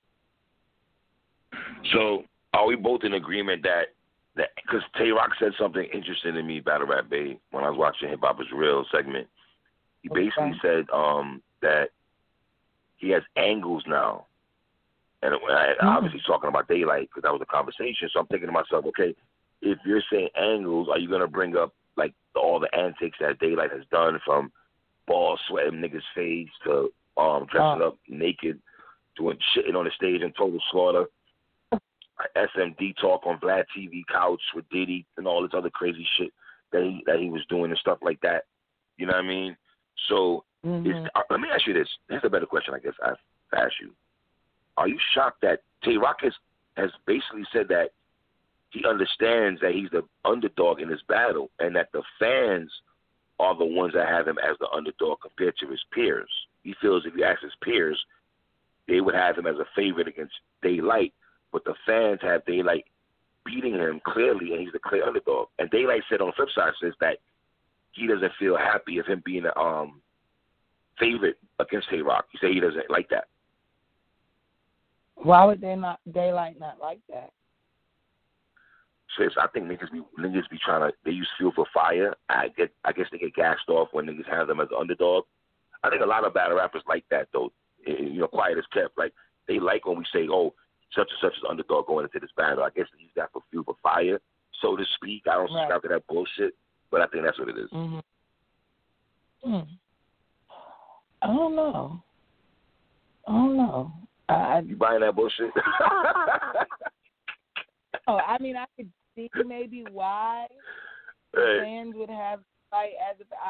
B: So, are we both in agreement that, that because Tay-Rock said something interesting to me, Battle Rap Babe, when I was watching Hip Hop Is Real segment. he basically
C: Okay.
B: said um, that he has angles now. And I,
C: Mm.
B: obviously talking about Daylight because that was a conversation. So I'm thinking to myself, okay, if you're saying angles, are you going to bring up like all the antics that Daylight has done, from ball sweating niggas' face to um, dressing
C: Oh.
B: up naked, doing shitting on the stage in total slaughter, S M D talk on Vlad T V couch with Diddy and all this other crazy shit that he that he was doing and stuff like that. You know what I mean? So
C: Mm-hmm.
B: is, uh, let me ask you this. Here's a better question, I guess. I ask you. Are you shocked that Tay Rock has, has basically said that he understands that he's the underdog in this battle and that the fans are the ones that have him as the underdog compared to his peers? He feels if you ask his peers, they would have him as a favorite against Daylight, but the fans have Daylight beating him clearly, and he's the clear underdog. And Daylight said on the flip side says that he doesn't feel happy of him being a um, favorite against Tay Rock. He said he doesn't like that.
C: Why would they not Daylight not like that?
B: So I think niggas be niggas be trying to they use fuel for fire. I get I guess they get gassed off when niggas have them as an underdog. I think a lot of battle rappers like that though. You know, quiet as kept. Like they like when we say, oh, such and such is underdog going into this battle. I guess they use that for fuel for fire, so to speak. I don't subscribe
C: Right.
B: to that bullshit, but I think that's what it is.
C: Mm-hmm. Hmm. I don't know. I don't know. I,
B: You buying that bullshit?
C: oh, I mean, I could see maybe why
B: Hey.
C: fans would have like as if I,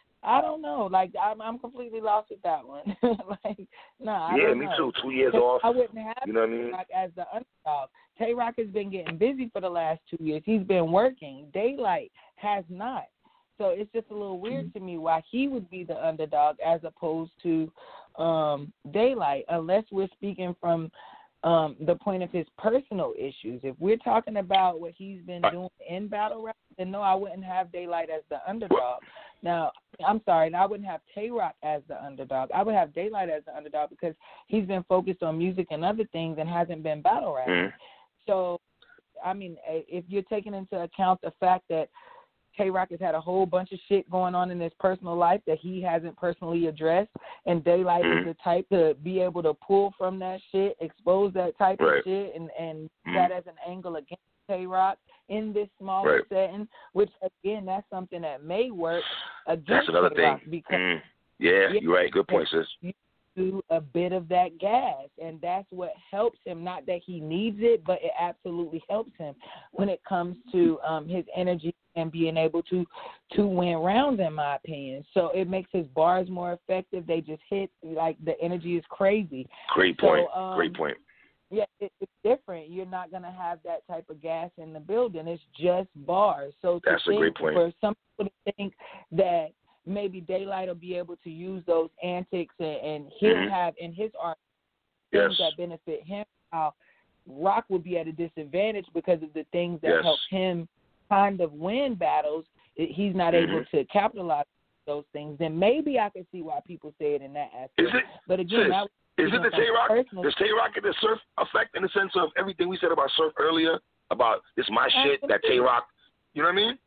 C: I don't know. Like I'm, I'm completely lost with that one. like, no, I
B: Yeah,
C: don't
B: me
C: know.
B: too. Two years
C: 'Cause
B: off.
C: I wouldn't have
B: You know what I mean?
C: Tay-Rock as the underdog. Tay-Rock has been getting busy for the last two years. He's been working. Daylight has not. So it's just a little weird to me why he would be the underdog as opposed to um, Daylight, unless we're speaking from um, the point of his personal issues. If we're talking about what he's been doing in battle rap, then no, I wouldn't have Daylight as the underdog. Now, I'm sorry, and I wouldn't have Tay-Rock as the underdog. I would have Daylight as the underdog because he's been focused on music and other things and hasn't been battle rapping.
B: Mm.
C: So, I mean, if you're taking into account the fact that Tay-Rock has had a whole bunch of shit going on in his personal life that he hasn't personally addressed, and Daylight
B: mm.
C: is the type to be able to pull from that shit, expose that type
B: right.
C: of shit, and, and
B: mm.
C: that as an angle against Tay-Rock in this smaller
B: right.
C: setting, which, again, that's something that may work against
B: That's another
C: Tay-Rock
B: thing.
C: because
B: Mm. Yeah,
C: yeah,
B: you're right. Good point, sis.
C: You do a bit of that gas, and that's what helps him. Not that he needs it, but it absolutely helps him when it comes to um, his energy and being able to to win rounds, in my opinion. So it makes his bars more effective. They just hit, like, the energy is crazy.
B: Great
C: So,
B: point.
C: um,
B: Great point.
C: Yeah, it, it's different. You're not going to have that type of gas in the building. It's just bars. So to
B: That's a
C: think,
B: great point.
C: for some people to think that maybe Daylight will be able to use those antics and, and he'll
B: mm-hmm.
C: have in his art things
B: yes.
C: that benefit him, how Rock would be at a disadvantage because of the things that
B: yes.
C: help him kind of win battles. He's not
B: mm-hmm.
C: able to capitalize on those things. Then maybe I can see why people say it in that aspect.
B: Is it,
C: but again,
B: sis,
C: that
B: is it the Tay-Rock?
C: personal...
B: Does Tay-Rock get the Surf effect in the sense of everything we said about Surf earlier, about this my
C: Absolutely.
B: shit, that Tay-Rock, you know what I mean?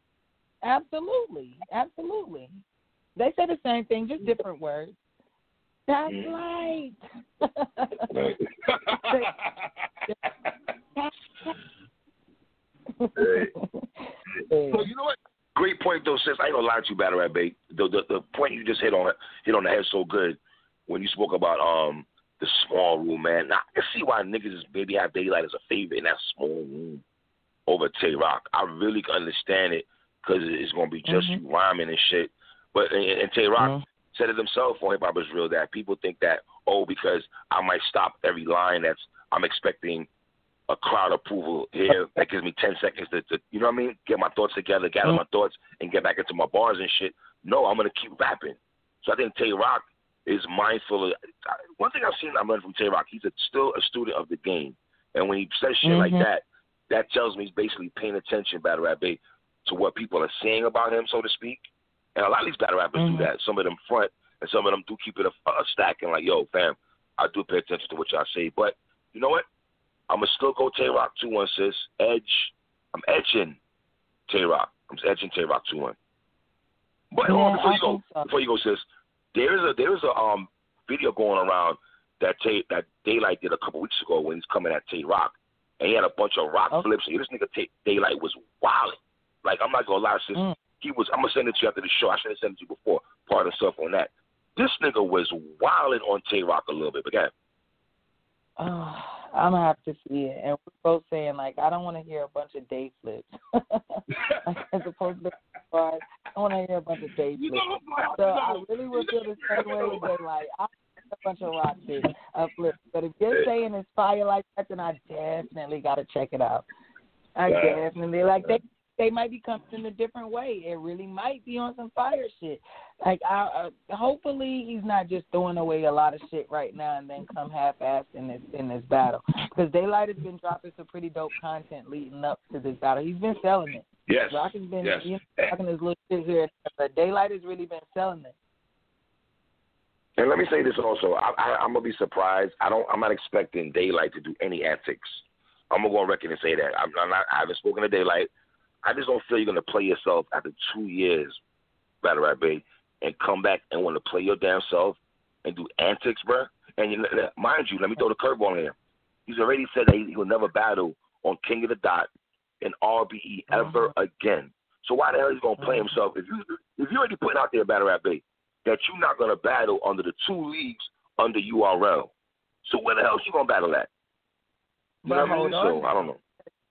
C: Absolutely. Absolutely. They say the same thing, just different words. That's
B: Mm.
C: light.
B: Right. So you know what? Great point though, sis. I ain't gonna lie to you, Battle Rap Bait. The, the the point you just hit on hit on the head so good when you spoke about um the small room, man. Now I can see why niggas is maybe have Daylight as a favorite in that small room over Tay-Rock. I really can understand it because it's gonna be just
C: mm-hmm.
B: you rhyming and shit. But and, and Tay-Rock
C: mm-hmm.
B: said it himself on Hip Hop Is Real that people think that oh because I might stop every line that's I'm expecting a crowd approval here that gives me ten seconds to, to, you know what I mean, get my thoughts together, gather my thoughts, and get back into my bars and shit. No, I'm going to keep rapping. So I think Tay-Rock is mindful of, one thing I've seen I learned from Tay-Rock, he's a, still a student of the game. And when he says shit
C: mm-hmm.
B: like that, that tells me he's basically paying attention, Battle Rap Bait, to what people are saying about him, so to speak. And a lot of these battle rappers
C: mm-hmm.
B: do that. Some of them front, and some of them do keep it a, a stack and like, yo, fam, I do pay attention to what y'all say. But you know what? I'm going to still go Tay-Rock two one, sis. Edge. I'm edging Tay-Rock. I'm edging Tay-Rock two one. But
C: yeah,
B: hold on, before
C: I
B: you go,
C: think so.
B: before you go, sis, there is a there is a um video going around that Tay, that Daylight did a couple weeks ago when he's coming at Tay Rock, and he had a bunch of rock
C: Okay.
B: flips. And this nigga Tay, Daylight was wilding. Like, I'm not gonna lie, sis.
C: Mm.
B: He was. I'm gonna send it to you after the show. I should have sent it to you before. Pardon stuff on that. This nigga was wilding on Tay Rock a little bit. But again,
C: Oh, I'm gonna have to see it. And we're both saying like, I don't want to hear a bunch of day flips. As opposed to, I want to hear a bunch of day flips. So I really would feel the same way with Daylight. I a bunch of rock flips, uh, flips. But if you're saying it's fire like that, then I definitely gotta check it out. I definitely like they. They might be coming in a different way. It really might be on some fire shit. Like, I, uh, hopefully he's not just throwing away a lot of shit right now and then come half-assed in this in this battle. Because Daylight has been dropping some pretty dope content leading up to this battle. He's been selling it.
B: yes,
C: Rock has been
B: yes.
C: you know, talking his little shit here, but Daylight has really been selling it.
B: And let me say this also. I, I, I'm gonna be surprised. I don't. I'm not expecting Daylight to do any antics. I'm gonna go on record and say that. I'm, I'm not. I haven't spoken to Daylight. I just don't feel you're gonna play yourself after two years, Battle Rap Bay, and come back and want to play your damn self and do antics, bruh. And you, mind you, let me throw the curveball in here. He's already said that he will never battle on King of the Dot and R B E ever mm-hmm. again. So why the hell is he gonna play mm-hmm. himself if you if you're already putting out there, Battle Rap Bay, that you're not gonna battle under the two leagues under U R L? So where the hell is you gonna battle at? You know what I mean? So I don't know.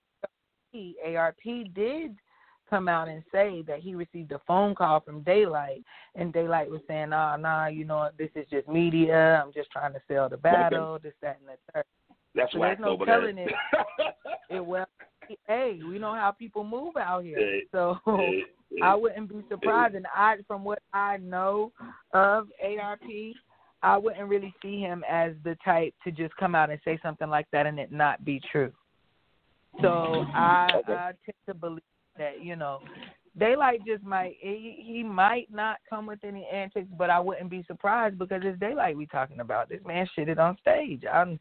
C: A R P did come out and say that he received a phone call from Daylight, and Daylight was saying, nah, nah, you know, this is just media. I'm just trying to sell the battle, okay. this, that, and the third.
B: That's
C: so
B: whack,
C: there's no
B: though,
C: telling it. it. Well, hey, we know how people move out here.
B: Hey,
C: so
B: hey,
C: I wouldn't be surprised.
B: Hey.
C: And I, from what I know of A R P, I wouldn't really see him as the type to just come out and say something like that and it not be true. So I,
B: okay.
C: I tend to believe that, you know, Daylight just might, he, he might not come with any antics, but I wouldn't be surprised because it's Daylight we talking about. This man shitted on stage. I'm,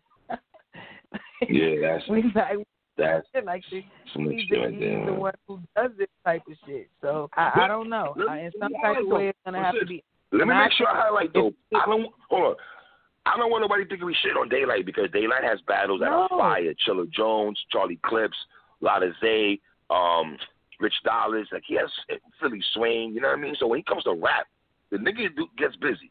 B: yeah, that's,
C: we like,
B: that's
C: like this.
B: some
C: He's,
B: shit
C: the,
B: right
C: he's
B: there.
C: the one who does this type of shit. So I, I don't know. I, in some type of way, it's going to have to be.
B: Let me make sure I highlight, though. I don't, hold on. I don't want nobody thinking we shit on Daylight because Daylight has battles that
C: no.
B: are fire. Chilla Jones, Charlie Clips, Lotta Zay, um, Rich Dollars. Like, he has Philly Swain, you know what I mean? So when he comes to rap, the nigga do, gets busy.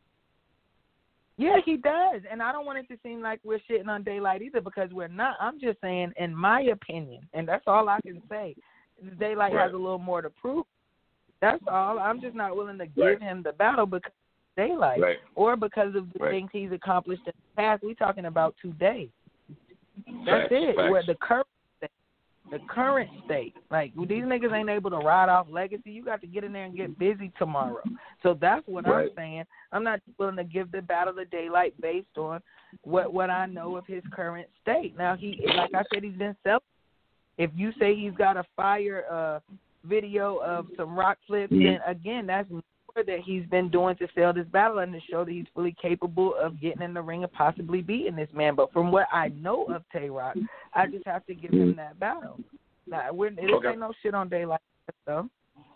C: Yeah, he does. And I don't want it to seem like we're shitting on Daylight either because we're not. I'm just saying, in my opinion, and that's all I can say, Daylight right. has a little more to prove. That's all. I'm just not willing to give
B: right.
C: him the battle because Daylight
B: right.
C: or because of the
B: right.
C: things he's accomplished in the past. We're talking about today. That's
B: facts,
C: it.
B: Facts.
C: Where the current state, the current state, like these niggas ain't able to ride off legacy. You got to get in there and get busy tomorrow. So that's what
B: right.
C: I'm saying. I'm not willing to give the battle to Daylight based on what what I know of his current state. Now he, like I said, he's been selling. If you say he's got a fire uh, video of some rock flips, mm-hmm. then again, that's that he's been doing to sell this battle and to show that he's fully capable of getting in the ring and possibly beating this man. But from what I know of Tay Rock, I just have to give him that battle. Now, we're, it
B: okay.
C: ain't no shit on Daylight, though.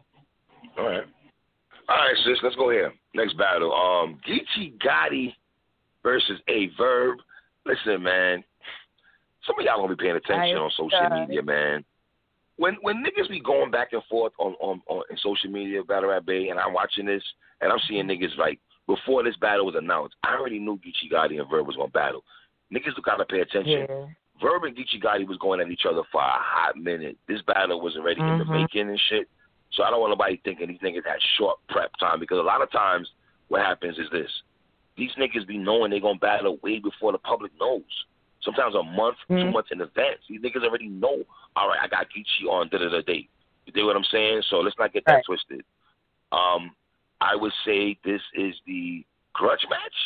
B: All right. All right, sis, let's go here. Next battle. Um, Geechee Gotti versus A Verb. Listen, man, some of y'all gonna be paying attention I, on social uh, media, man. When when niggas be going back and forth on, on, on in social media, Battle Rap Bay, and I'm watching this, and I'm seeing niggas like, before this battle was announced, I already knew Geechee Gotti and Verb was going to battle. Niggas got to pay attention.
C: Yeah.
B: Verb and Geechee Gotti was going at each other for a hot minute. This battle was already mm-hmm. in the making and shit. So I don't want nobody thinking these niggas had short prep time, because a lot of times what happens is this. These niggas be knowing they're going to battle way before the public knows. Sometimes a month, mm-hmm. two months in advance. These niggas already know, all right, I got Geechee on da-da-da date. You dig what I'm saying? So let's not get that right. twisted. Um, I would say this is the grudge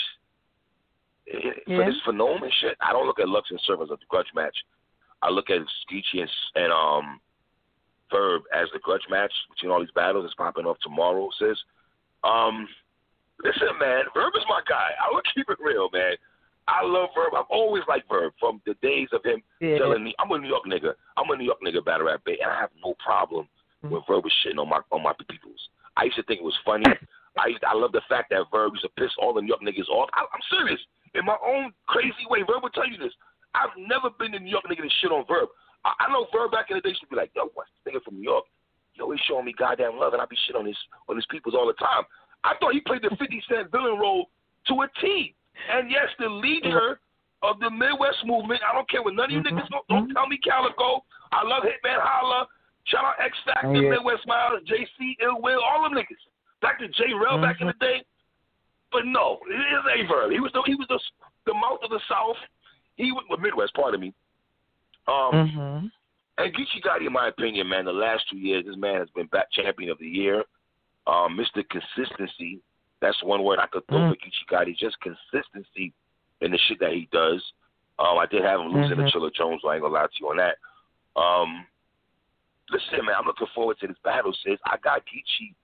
B: match
C: yeah.
B: for this Phenome and shit. I don't look at Lux and Surf as a grudge match. I look at Geechee and, and um, Verb as the grudge match between all these battles that's popping up tomorrow, sis. Um, listen, man, Verb is my guy. I would keep it real, man. I love Verb. I've always liked Verb from the days of him yeah. telling me, I'm a New York nigga. I'm a New York nigga, Battle Rap Bay, and I have no problem mm-hmm. when Verb was shitting on my on my peoples. I used to think it was funny. I used, I love the fact that Verb used to piss all the New York niggas off. I, I'm serious. In my own crazy way, Verb will tell you this. I've never been in New York nigga to shit on Verb. I, I know Verb back in the day used to be like, yo, what's this nigga from New York? Yo, he's showing me goddamn love, and I be shit on his on his peoples all the time. I thought he played the fifty Cent villain role to a T. And yes, the leader of the Midwest movement. I don't care what none of you niggas don't, don't tell me Calico. I love Hitman Holla. Shout out X Factor, oh, yeah. Midwest Miles, J C, Ill Will, all them niggas. Back to J Rel mm-hmm. back in the day. But no, it is Averb. He was the he was the the mouth of the South. He was the Midwest, pardon me. Um,
C: mm-hmm.
B: And Geechee Gotti, in my opinion, man, the last two years, this man has been back champion of the year. Um, Mister Consistency. That's one word I could throw mm-hmm. for Geechee Gotti. Just consistency in the shit that he does. Um, I did have him losing mm-hmm. to Chilla Jones, so I ain't gonna lie to you on that. Um, listen, man, I'm looking forward to this battle, sis. I got Geechee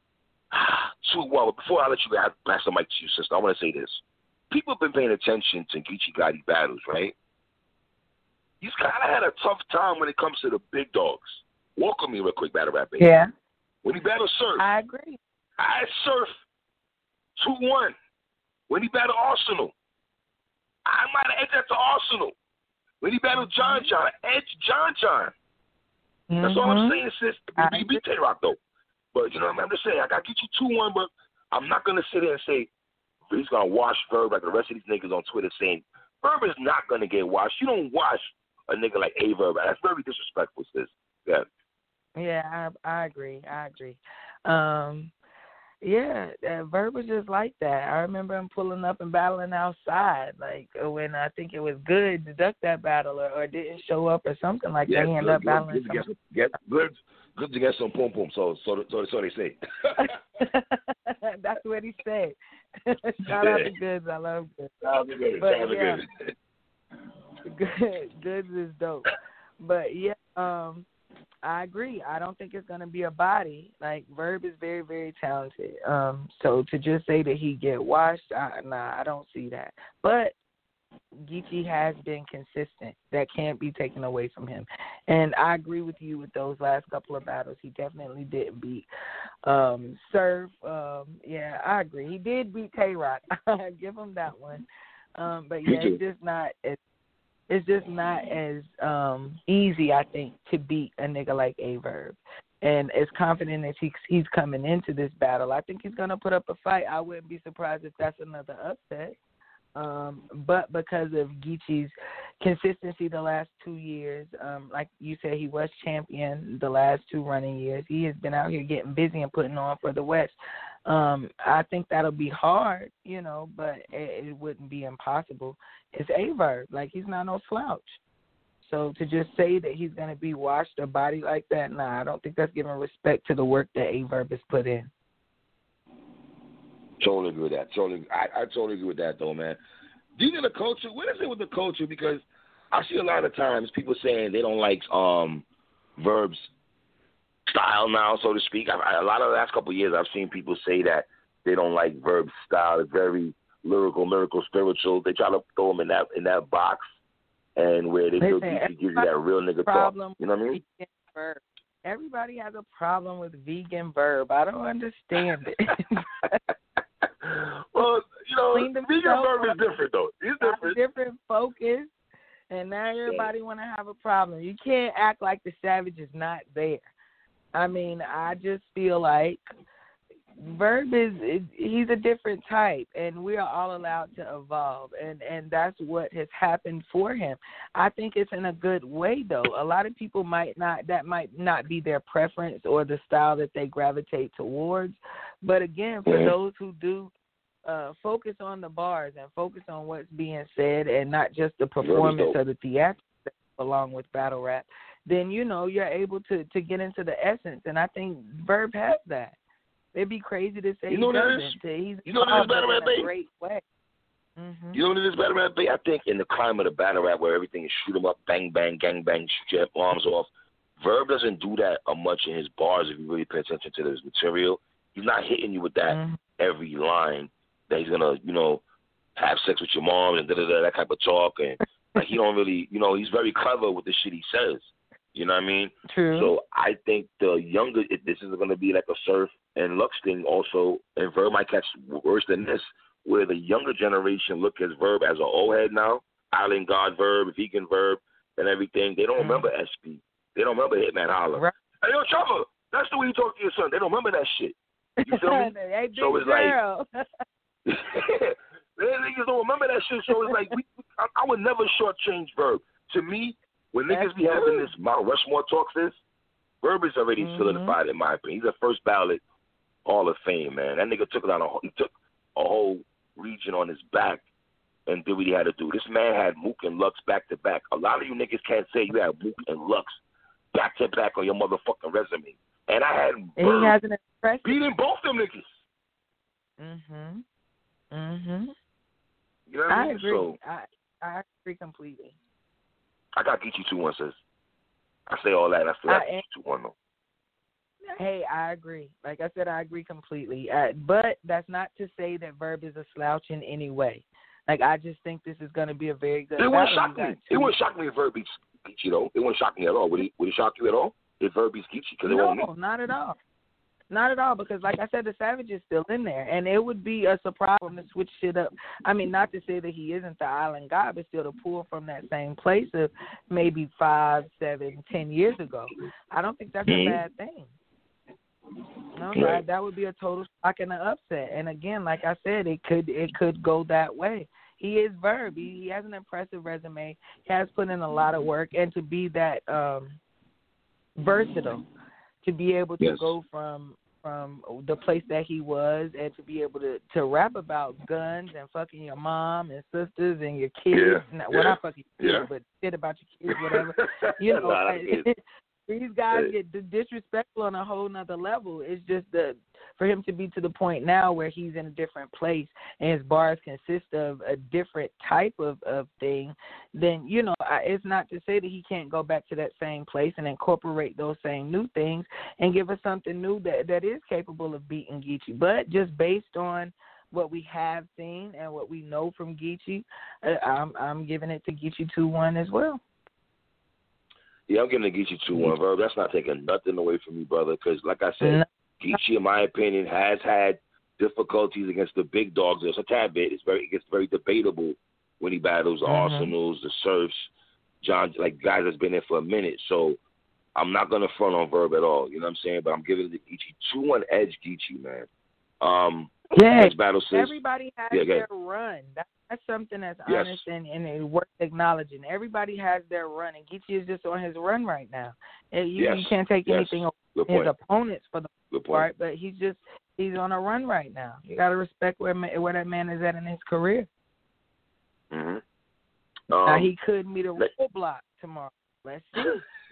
B: two one. But before I let you pass the mic to you, sister, I want to say this. People have been paying attention to Geechee Gotti battles, right? He's kind of had a tough time when it comes to the big dogs. Walk with me real quick, Battle Rap Baby.
C: Yeah.
B: When he battled Surf.
C: I agree.
B: I had Surf two one. When he battled Arsenal. I might have edged that to Arsenal. When he battled John John, I edged John John. Mm-hmm. That's all I'm saying, sis. He beat Tay-Rock, though. But, you know what I'm just saying? I got to get you two one, but I'm not going to sit there and say he's going to wash Verb like the rest of these niggas on Twitter saying Verb is not going to get washed. You don't wash a nigga like Averb. That's very disrespectful, sis. Yeah.
C: Yeah, I, I agree. I agree. Um, yeah, uh, Verb was just like that. I remember him pulling up and battling outside, like when I think it was good to duck that battle or, or didn't show up or something like
B: yeah,
C: that. He ended up battling.
B: Good, good, get, good, good to get some pom pom. So, so, so, so they say.
C: That's what he said. Shout out to Goods. I love Goods.
B: Shout out to Goods.
C: But,
B: Shout out
C: yeah,
B: to
C: Goods. Goods is dope. But yeah, um, I agree. I don't think it's going to be a body. Like, Verb is very, very talented. Um, so to just say that he get washed, I, nah, I don't see that. But Geechee has been consistent. That can't be taken away from him. And I agree with you with those last couple of battles. He definitely did beat um, Surf. Um, yeah, I agree. He did beat Tay-Rock. I give him that one. Um, but, yeah, it's just not as It's just not as um, easy, I think, to beat a nigga like Averb. And as confident as he, he's coming into this battle, I think he's going to put up a fight. I wouldn't be surprised if that's another upset. Um, but because of Geechee's consistency the last two years, um, like you said, he was champion the last two running years. He has been out here getting busy and putting on for the West. Um, I think that'll be hard, you know, but it, it wouldn't be impossible. It's Averb. Like, he's not no slouch. So to just say that he's going to be washed a body like that, nah, I don't think that's giving respect to the work that Averb has put in.
B: Totally agree with that. Totally, I, I totally agree with that, though, man. Do you get the culture? What is it with the culture? Because I see a lot of times people saying they don't like um, Verb's style now, so to speak. I, I, a lot of the last couple of years, I've seen people say that they don't like Verb's style. It's very lyrical, lyrical, spiritual. They try to throw him in that in that box, and where they feel he gives you that real nigga talk. You know what I mean?
C: Verb. Everybody has a problem with vegan Verb. I don't understand it.
B: Well, you know, vegan Verb is different, though. It's different.
C: Different focus, and now everybody want to have a problem. You can't act like the savage is not there. I mean, I just feel like Verb is, he's a different type, and we are all allowed to evolve, and, and that's what has happened for him. I think it's in a good way, though. A lot of people might not, that might not be their preference or the style that they gravitate towards, but again, for those who do uh, focus on the bars and focus on what's being said and not just the performance or the theatrics that along with battle rap, then, you know, you're able to, to get into the essence, and I think Verb has that. It'd be crazy to say
B: you know
C: he doesn't.
B: He's
C: you
B: know what it is, battle rap,
C: in a great way. Mm-hmm.
B: You know what it is, battle rap, baby? I think in the climate of battle rap where everything is shoot 'em up, bang, bang, gang, bang, shoot your arms off, Verb doesn't do that uh, much in his bars if you really pay attention to his material. He's not hitting you with that mm-hmm. every line that he's going to, you know, have sex with your mom and da-da-da, that type of talk. And like, he don't really, you know, he's very clever with the shit he says. You know what I mean?
C: True.
B: So I think the younger, this is going to be like a Surf and Lux thing also, and Verb might catch worse than this, where the younger generation look at Verb as an old head now, Island God Verb, Vegan Verb, and everything. They don't mm. remember S P. They don't remember Hitman Holla. Right. Hey, yo, Trevor, that's the way you talk to your son. They don't remember that shit. You feel me?
C: Hey, big
B: so it's
C: girl.
B: like, niggas don't remember that shit. So it's like, we, I, I would never shortchange Verb. To me, when niggas that's be true. having this Mount Rushmore talks, this Verb is already mm-hmm. solidified in my opinion. He's a first ballot Hall of Fame, man. That nigga took it on a he took a whole region on his back and did what he had to do. This man had Mook and Lux back to back. A lot of you niggas can't say you had Mook and Lux back to back on your motherfucking resume. And I had
C: Verb he has an impressive
B: beating both them niggas.
C: Mhm. Mhm.
B: You know what I
C: mean?
B: I
C: agree.
B: So,
C: I I agree completely.
B: I got Geechee two one, sis. I say all that, and I still have Geechee two one though.
C: Hey, I agree. Like I said, I agree completely. Uh, but that's not to say that Verb is a slouch in any way. Like, I just think this is going to be a very good.
B: It wouldn't shock me. It wouldn't shock me if Verb beats Geechee though. It wouldn't shock me at all. Would it? Would it shock you at all if Verb beats Geechee? Because
C: no,
B: it won't.
C: Not at all. Not at all, because like I said, the Savage is still in there, and it would be a surprise for him to switch shit up. I mean, not to say that he isn't the Island God, but still to pull from that same place of maybe five, seven, ten years ago. I don't think that's mm-hmm. a bad thing. No,
B: right.
C: that, that would be a total shock and an upset. And again, like I said, it could it could go that way. He is Verb. He, he has an impressive resume. He has put in a lot of work, and to be that um, versatile. To be able to
B: yes.
C: go from from the place that he was and to be able to, to rap about guns and fucking your mom and sisters and your kids.
B: Yeah.
C: Not, well,
B: yeah.
C: not fucking your kids,
B: yeah.
C: but shit about your kids, whatever. You know,
B: nah,
C: like, these guys get disrespectful on a whole nother level. It's just the for him to be to the point now where he's in a different place and his bars consist of a different type of, of thing, then, you know, I, it's not to say that he can't go back to that same place and incorporate those same new things and give us something new that, that is capable of beating Geechee. But just based on what we have seen and what we know from Geechee, uh, I'm, I'm giving it to Geechee two one as well.
B: Yeah, I'm giving Geechee two one, Verb. That's not taking nothing away from me, brother, because like I said, no. Geechee, in my opinion, has had difficulties against the big dogs. There's a tad bit. It's very, it gets very debatable when he battles the mm-hmm. Arsenals, the Surfs, John, like guys that's been there for a minute. So I'm not going to front on Verb at all. You know what I'm saying? But I'm giving the Geechee two one edge, Geechee, man. Um,
C: yeah,
B: battle says,
C: everybody has
B: yeah,
C: their run. That's, that's something that's
B: yes.
C: honest and, and worth acknowledging. Everybody has their run, and Geechee is just on his run right now. And you,
B: yes.
C: you can't take
B: yes.
C: anything away from his opponents for the most part, but he's just he's on a run right now. You got to respect where where that man is at in his career.
B: Mm-hmm. Um,
C: now he could meet a roadblock tomorrow. Let's see.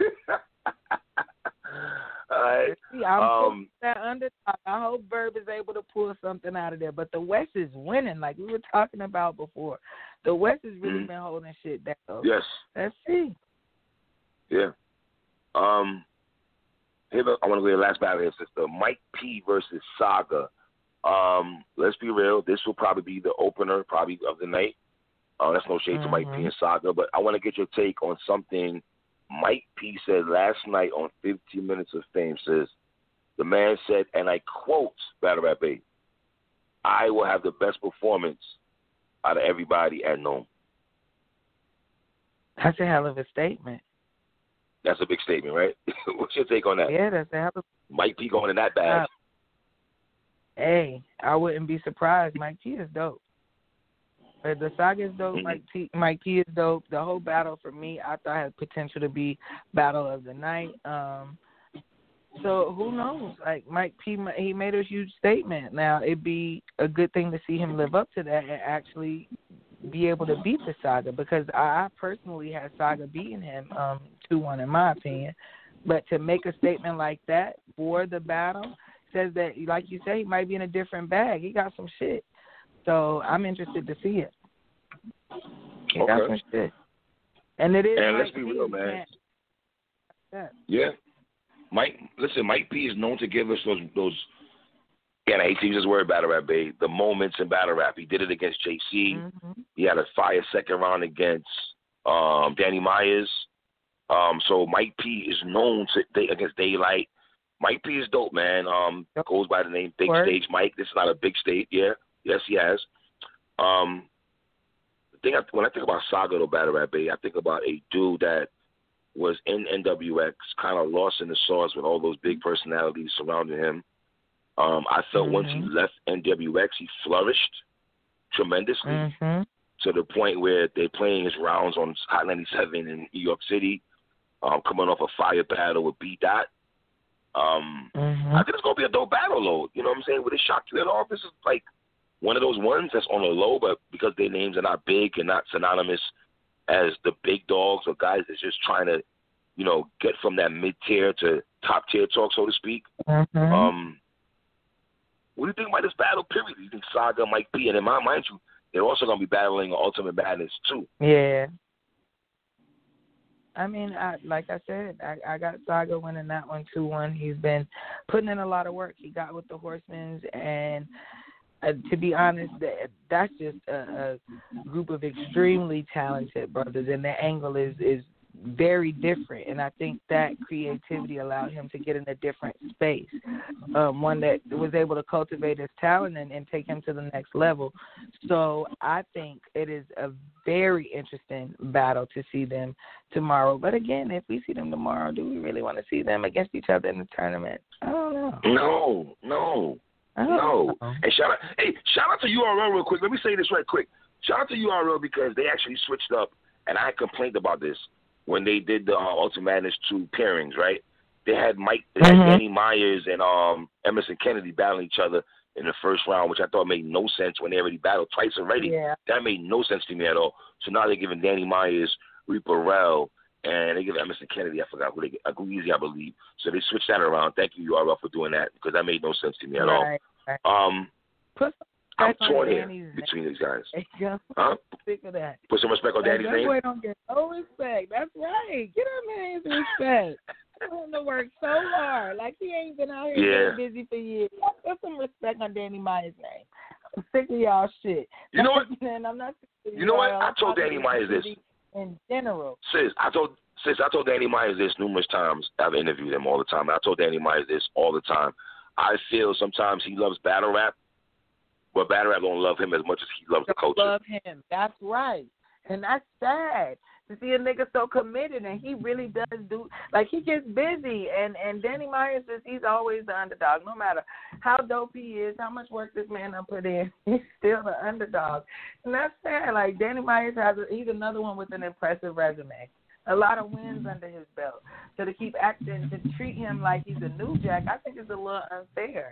B: All right.
C: Let's see. I'm
B: um,
C: that underdog. I hope Verb is able to pull something out of there. But the West is winning, like we were talking about before. The West has really mm-hmm. been holding shit down.
B: Yes.
C: Let's see.
B: Yeah. Um. Here, I want to go to the last battle here, sister. Mike P versus Saga. Um. Let's be real. This will probably be the opener, probably of the night. Uh, that's no shade mm-hmm. to Mike P and Saga, but I want to get your take on something Mike P said last night on fifteen minutes of Fame. Says the man said, and I quote Battle Rap eight, I will have the best performance out of everybody at Nome.
C: That's a hell of a statement.
B: That's a big statement, right? What's your take on that?
C: Yeah, that's a hell of a
B: Mike P going in that bag. Uh,
C: hey, I wouldn't be surprised. Mike P is dope. But the Saga is dope. Mm-hmm. Mike P, Mike P is dope. The whole battle for me, I thought had potential to be battle of the night. Um, so who knows? Like Mike P, he made a huge statement. Now it'd be a good thing to see him live up to that and actually be able to beat the Saga, because I personally had Saga beating him um, two one in my opinion. But to make a statement like that for the battle says that, like you say, he might be in a different bag. He got some shit. So I'm interested to see it. He
B: okay.
C: got some shit. And it is.
B: And
C: Mike
B: let's be
C: P,
B: real, man.
C: Yeah.
B: yeah. Mike, listen, Mike P is known to give us those, those and I hate to use this word, battle rap, babe, the moments in battle rap. He did it against J C. Mm-hmm. He had a fire second round against um, Danny Myers. Um, so Mike P is known to, against Daylight. Mike P is dope, man. Um, goes by the name Big
C: Word.
B: Stage Mike. This is not a big state, yeah. Yes, he has. Um, the thing I, when I think about Saga, though, Battle Rap Bay, I think about a dude that was in N W X, kind of lost in the sauce with all those big personalities surrounding him. Um, I felt
C: mm-hmm.
B: once he left N W X, he flourished tremendously
C: mm-hmm.
B: to the point where they're playing his rounds on Hot ninety-seven in New York City, um, coming off a fire battle with B. Dot. Um,
C: mm-hmm.
B: I think it's going to be a dope battle, though. You know what I'm saying? With this shock to that office is like one of those ones that's on the low, but because their names are not big and not synonymous as the big dogs or guys that's just trying to, you know, get from that mid-tier to top-tier talk, so to speak.
C: Mm-hmm.
B: Um, what do you think about this battle, period? Do you think Saga, Mike P, and in my mind, you, they're also going to be battling Ultimate Madness, too?
C: Yeah. I mean, I, like I said, I, I got Saga winning that one two one. He's been putting in a lot of work. He got with the Horsemen, and uh, to be honest, that, that's just a, a group of extremely talented brothers, and their angle is, is very different. And I think that creativity allowed him to get in a different space, um, one that was able to cultivate his talent and, and take him to the next level. So I think it is a very interesting battle to see them tomorrow. But again, if we see them tomorrow, do we really want to see them against each other in the tournament? I don't know.
B: No, no, no.
C: Know.
B: And shout out, hey, shout out to U R L real quick. Let me say this right quick. Shout out to U R L because they actually switched up, and I complained about this when they did the uh, Ultimate Madness two pairings, right? They had Mike, they had
C: mm-hmm.
B: Danny Myers and um, Emerson Kennedy battling each other in the first round, which I thought made no sense when they already battled twice already.
C: Yeah.
B: That made no sense to me at all. So now they're giving Danny Myers, Reaper Rel, and they give Emerson Kennedy, I forgot who they get, Aguizi, I believe. So they switched that around. Thank you, U R L, for doing that because that made no sense to me at
C: right, right.
B: all. Um,
C: Put
B: I'm torn
C: here
B: here between these guys.
C: Go.
B: Huh?
C: Think of that.
B: Put some respect on
C: That
B: Daddy's name.
C: boy don't get no respect. That's right. Get our man his respect. He's having to work so hard. Like he ain't been out here
B: Yeah.
C: getting busy for years. Put some respect on Danny Myers' name. I'm sick of y'all shit.
B: You know what?
C: And I'm not sick of
B: You know what?
C: y'all.
B: I told Danny Myers this.
C: In general.
B: Sis, I told sis, I told Danny Myers this numerous times. I've interviewed him all the time. I told Danny Myers this all the time. I feel sometimes he loves battle rap, but battle rap don't love him as much as he loves the culture.
C: Love him. That's right. And that's sad to see a nigga so committed, and he really does do, like, he gets busy, and, and Danny Myers, is he's always the underdog. No matter how dope he is, how much work this man done put in, he's still the underdog. And that's sad. Like, Danny Myers, has a, he's another one with an impressive resume. A lot of wins under his belt. So to keep acting, to treat him like he's a new jack, I think it's a little unfair.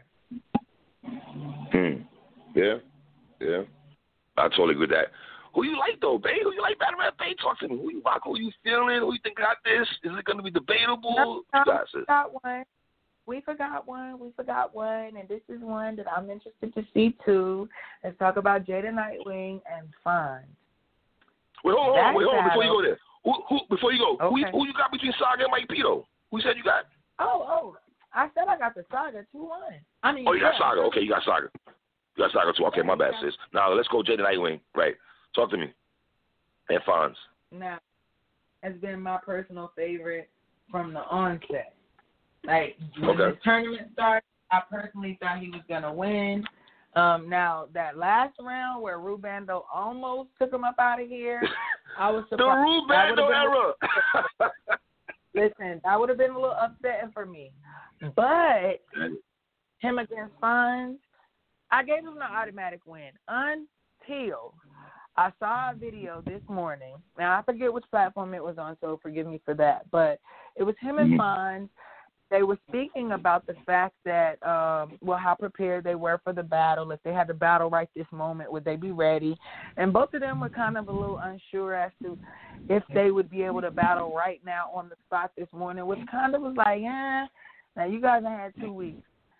B: Hmm. Yeah. Yeah. I totally agree with that. Who you like, though, babe? Who you like, Battle Rap Babe? Talk to me. Who you rock? Who you feeling? Who you think got this? Is it going to be debatable?
C: No, no,
B: you guys
C: we forgot one. We forgot one. We forgot one. And this is one that I'm interested to see, too. Let's talk about Jada Nightwing and Fonz.
B: Wait, hold on.
C: That
B: Wait, hold on. Before you
C: battle-
B: go there. Who, who, before you go, who, you,
C: Okay.
B: who you got between Saga and Mike P, though? Who you said you got?
C: Oh, oh. I said I got the Saga two one. I mean,
B: Oh, you got
C: yeah.
B: Saga. Okay, you got Saga. You got Saga, too. Okay, my bad, sis. Now, let's go Jada Nightwing. Right. Talk to me. And Fonz.
C: Now, has been my personal favorite from the onset. Like, when
B: Okay.
C: the tournament started, I personally thought he was going to win. Um, now, that last round where Rubando almost took him up out of here, I was
B: The
C: surprised. That
B: Rubando
C: would've
B: era.
C: been- Listen, that would have been a little upsetting for me. But him against Fonz, I gave him the automatic win until I saw a video this morning. Now, I forget which platform it was on, so forgive me for that. But it was him and Fonz. They were speaking about the fact that, um, well, how prepared they were for the battle. If they had to battle right this moment, would they be ready? And both of them were kind of a little unsure as to if they would be able to battle right now on the spot this morning, which kind of was like, eh, now you guys have had two weeks.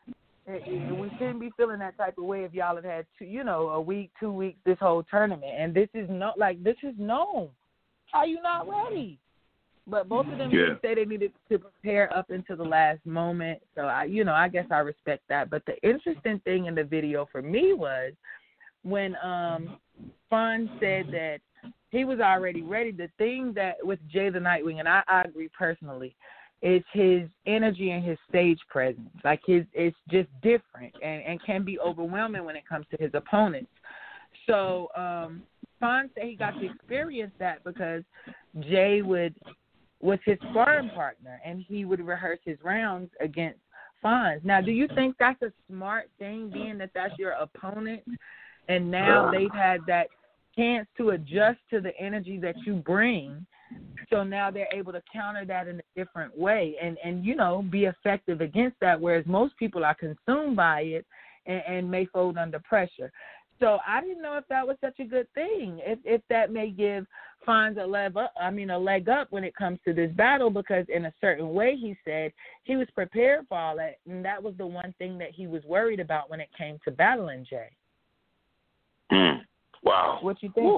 C: We shouldn't be feeling that type of way if y'all had had, two, you know, a week, two weeks, this whole tournament. And this is not, like, this is known. How you not ready? But both of them
B: Yeah.
C: did say they needed to prepare up until the last moment. So, I, you know, I guess I respect that. But the interesting thing in the video for me was when um, Fonz said that he was already ready. The thing that with Jay the Nightwing, and I, I agree personally, It's his energy and his stage presence. Like his, it's just different and, and can be overwhelming when it comes to his opponents. So um, Fonz said he got to experience that because Jay would was his sparring partner and he would rehearse his rounds against Fonz. Now, do you think that's a smart thing, being that that's your opponent, and now they've had that chance to adjust to the energy that you bring? So now they're able to counter that in a different way and, and you know, be effective against that, whereas most people are consumed by it and, and may fold under pressure. So I didn't know if that was such a good thing, if if that may give Fonz a leg up, I mean, a leg up when it comes to this battle, because in a certain way, he said he was prepared for all that, and that was the one thing that he was worried about when it came to battling Jay.
B: Mm. Wow.
C: What you think?
B: Oof.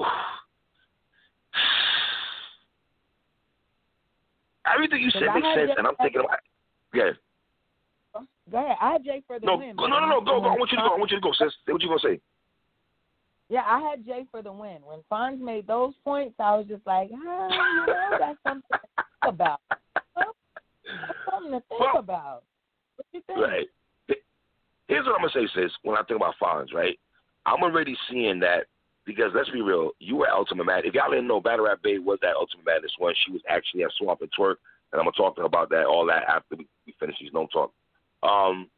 B: Everything you said makes sense, and I'm thinking about it. Yeah.
C: Go ahead. I had Jay for the
B: no,
C: win.
B: No, no, no, no. Go, go. I want you to go. I want you to go, sis. Say what you going to say.
C: Yeah, I had Jay for the win. When Fonz made those points, I was just like, ah, you know, that's something to think about. That's something to think well, about. What you think?
B: Right. Here's what I'm going to say, sis, when I think about Fonz, right? I'm already seeing that, because let's be real, you were Ultimate Madness. If y'all didn't know, Battle Rap Babe was that Ultimate Madness one. She was actually at Swamp and Twerk, and I'm going to talk about that, all that after we, we finish these no talk. Um,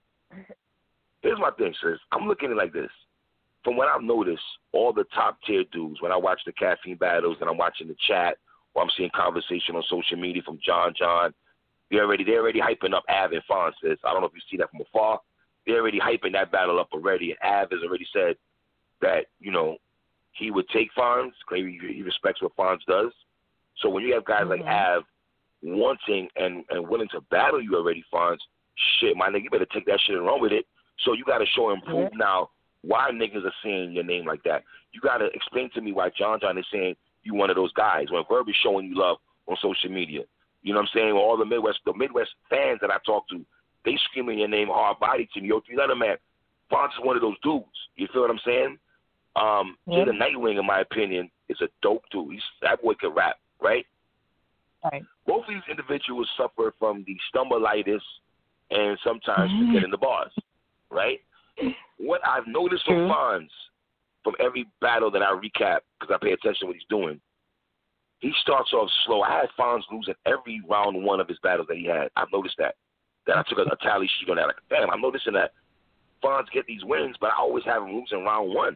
B: here's my thing, sis. I'm looking at it like this. From what I've noticed, all the top tier dudes, when I watch the caffeine battles and I'm watching the chat or I'm seeing conversation on social media from John John, they're already they're already hyping up Av and Fonz. Sis. I don't know if you see that from afar. They're already hyping that battle up already. And Av has already said that, you know, he would take Fonz because he, he respects what Fonz does. So when you have guys mm-hmm. like Av wanting and, and willing to battle you already, Fonz, shit, my nigga, you better take that shit and run with it. So you got to show and prove yeah. now why niggas are saying your name like that. You got to explain to me why John John is saying you one of those guys when Verb is showing you love on social media. You know what I'm saying? All the Midwest the Midwest fans that I talk to, they screaming your name hard body to me. Yo, three letter man, Fonz is one of those dudes. You feel what I'm saying? Um, yeah. Jada Nightwing, in my opinion, is a dope dude. He's, that boy can rap, right?
C: Right.
B: Both of these individuals suffer from the stumblitis and sometimes mm-hmm. forgetting the bars, right? What I've noticed from Fonz, from every battle that I recap, because I pay attention to what he's doing, he starts off slow. I had Fonz losing every round one of his battles that he had. I've noticed that. Then I took a, a tally sheet on that. Like, damn, I'm noticing that Fonz get these wins, but I always have him losing round one.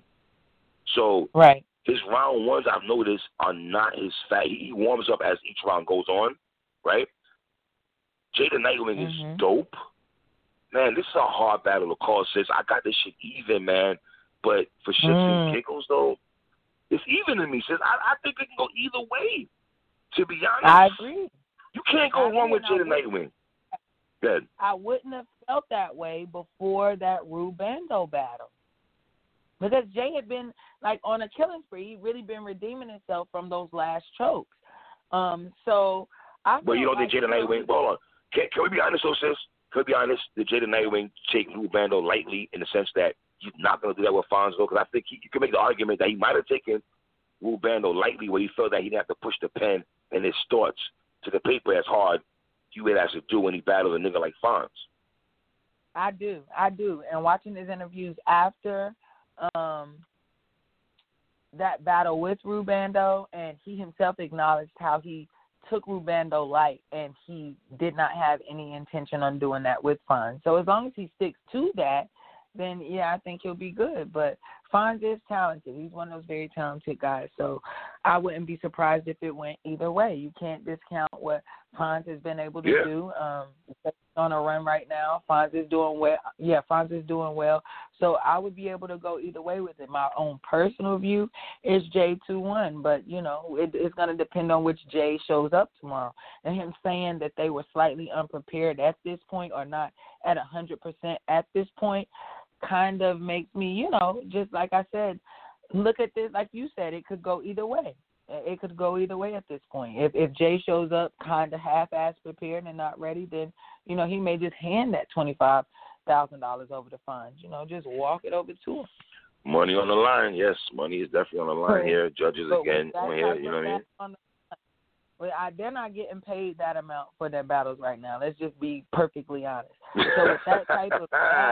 B: So
C: right.
B: his round ones, I've noticed, are not his fat. He warms up as each round goes on, right? Jada Nightwing mm-hmm. is dope. Man, this is a hard battle to call, sis. I got this shit even, man. But for shits mm. and giggles, though, it's even to me, sis. I, I think it can go either way, to be honest.
C: I agree.
B: You can't go wrong with Jada Nightwing. Good.
C: I wouldn't have felt that way before that Rubando battle. Because Jay had been, like, on a killing spree. He really been redeeming himself from those last chokes. Um, so, I
B: But you don't
C: like
B: think Jada Nightwing, hold on. Can, can we be honest, though, sis? Can we be honest? Did Jada Nightwing take Rubando lightly in the sense that he's not going to do that with Fonz, though? Because I think he, you can make the argument that he might have taken Rubando lightly where he felt that he didn't have to push the pen and his thoughts to the paper as hard he would have to do when he battled a nigga like Fonz.
C: I do. I do. And watching his interviews after um, that battle with Rubando, and he himself acknowledged how he took Rubando light and he did not have any intention on doing that with Fonz. So as long as he sticks to that, then, yeah, I think he'll be good. But Fonz is talented. He's one of those very talented guys. So I wouldn't be surprised if it went either way. You can't discount what Fonz has been able to
B: yeah.
C: do. Um, he's on a run right now. Fonz is doing well. Yeah, Fonz is doing well. So I would be able to go either way with it. My own personal view is J two one. But, you know, it, it's going to depend on which Jay shows up tomorrow. And him saying that they were slightly unprepared at this point or not at one hundred percent at this point kind of makes me, you know, just like I said, look at this, like you said, it could go either way. It could go either way at this point. If if Jay shows up kind of half-ass prepared and not ready, then, you know, he may just hand that twenty-five thousand dollars over to Fonz. You know, just walk it over to him.
B: Money on the line, yes. Money is definitely on the line here. Judges
C: but
B: again on here, you know what I mean?
C: Well, I, they're not getting paid that amount for their battles right now. Let's just be perfectly honest. So with that type of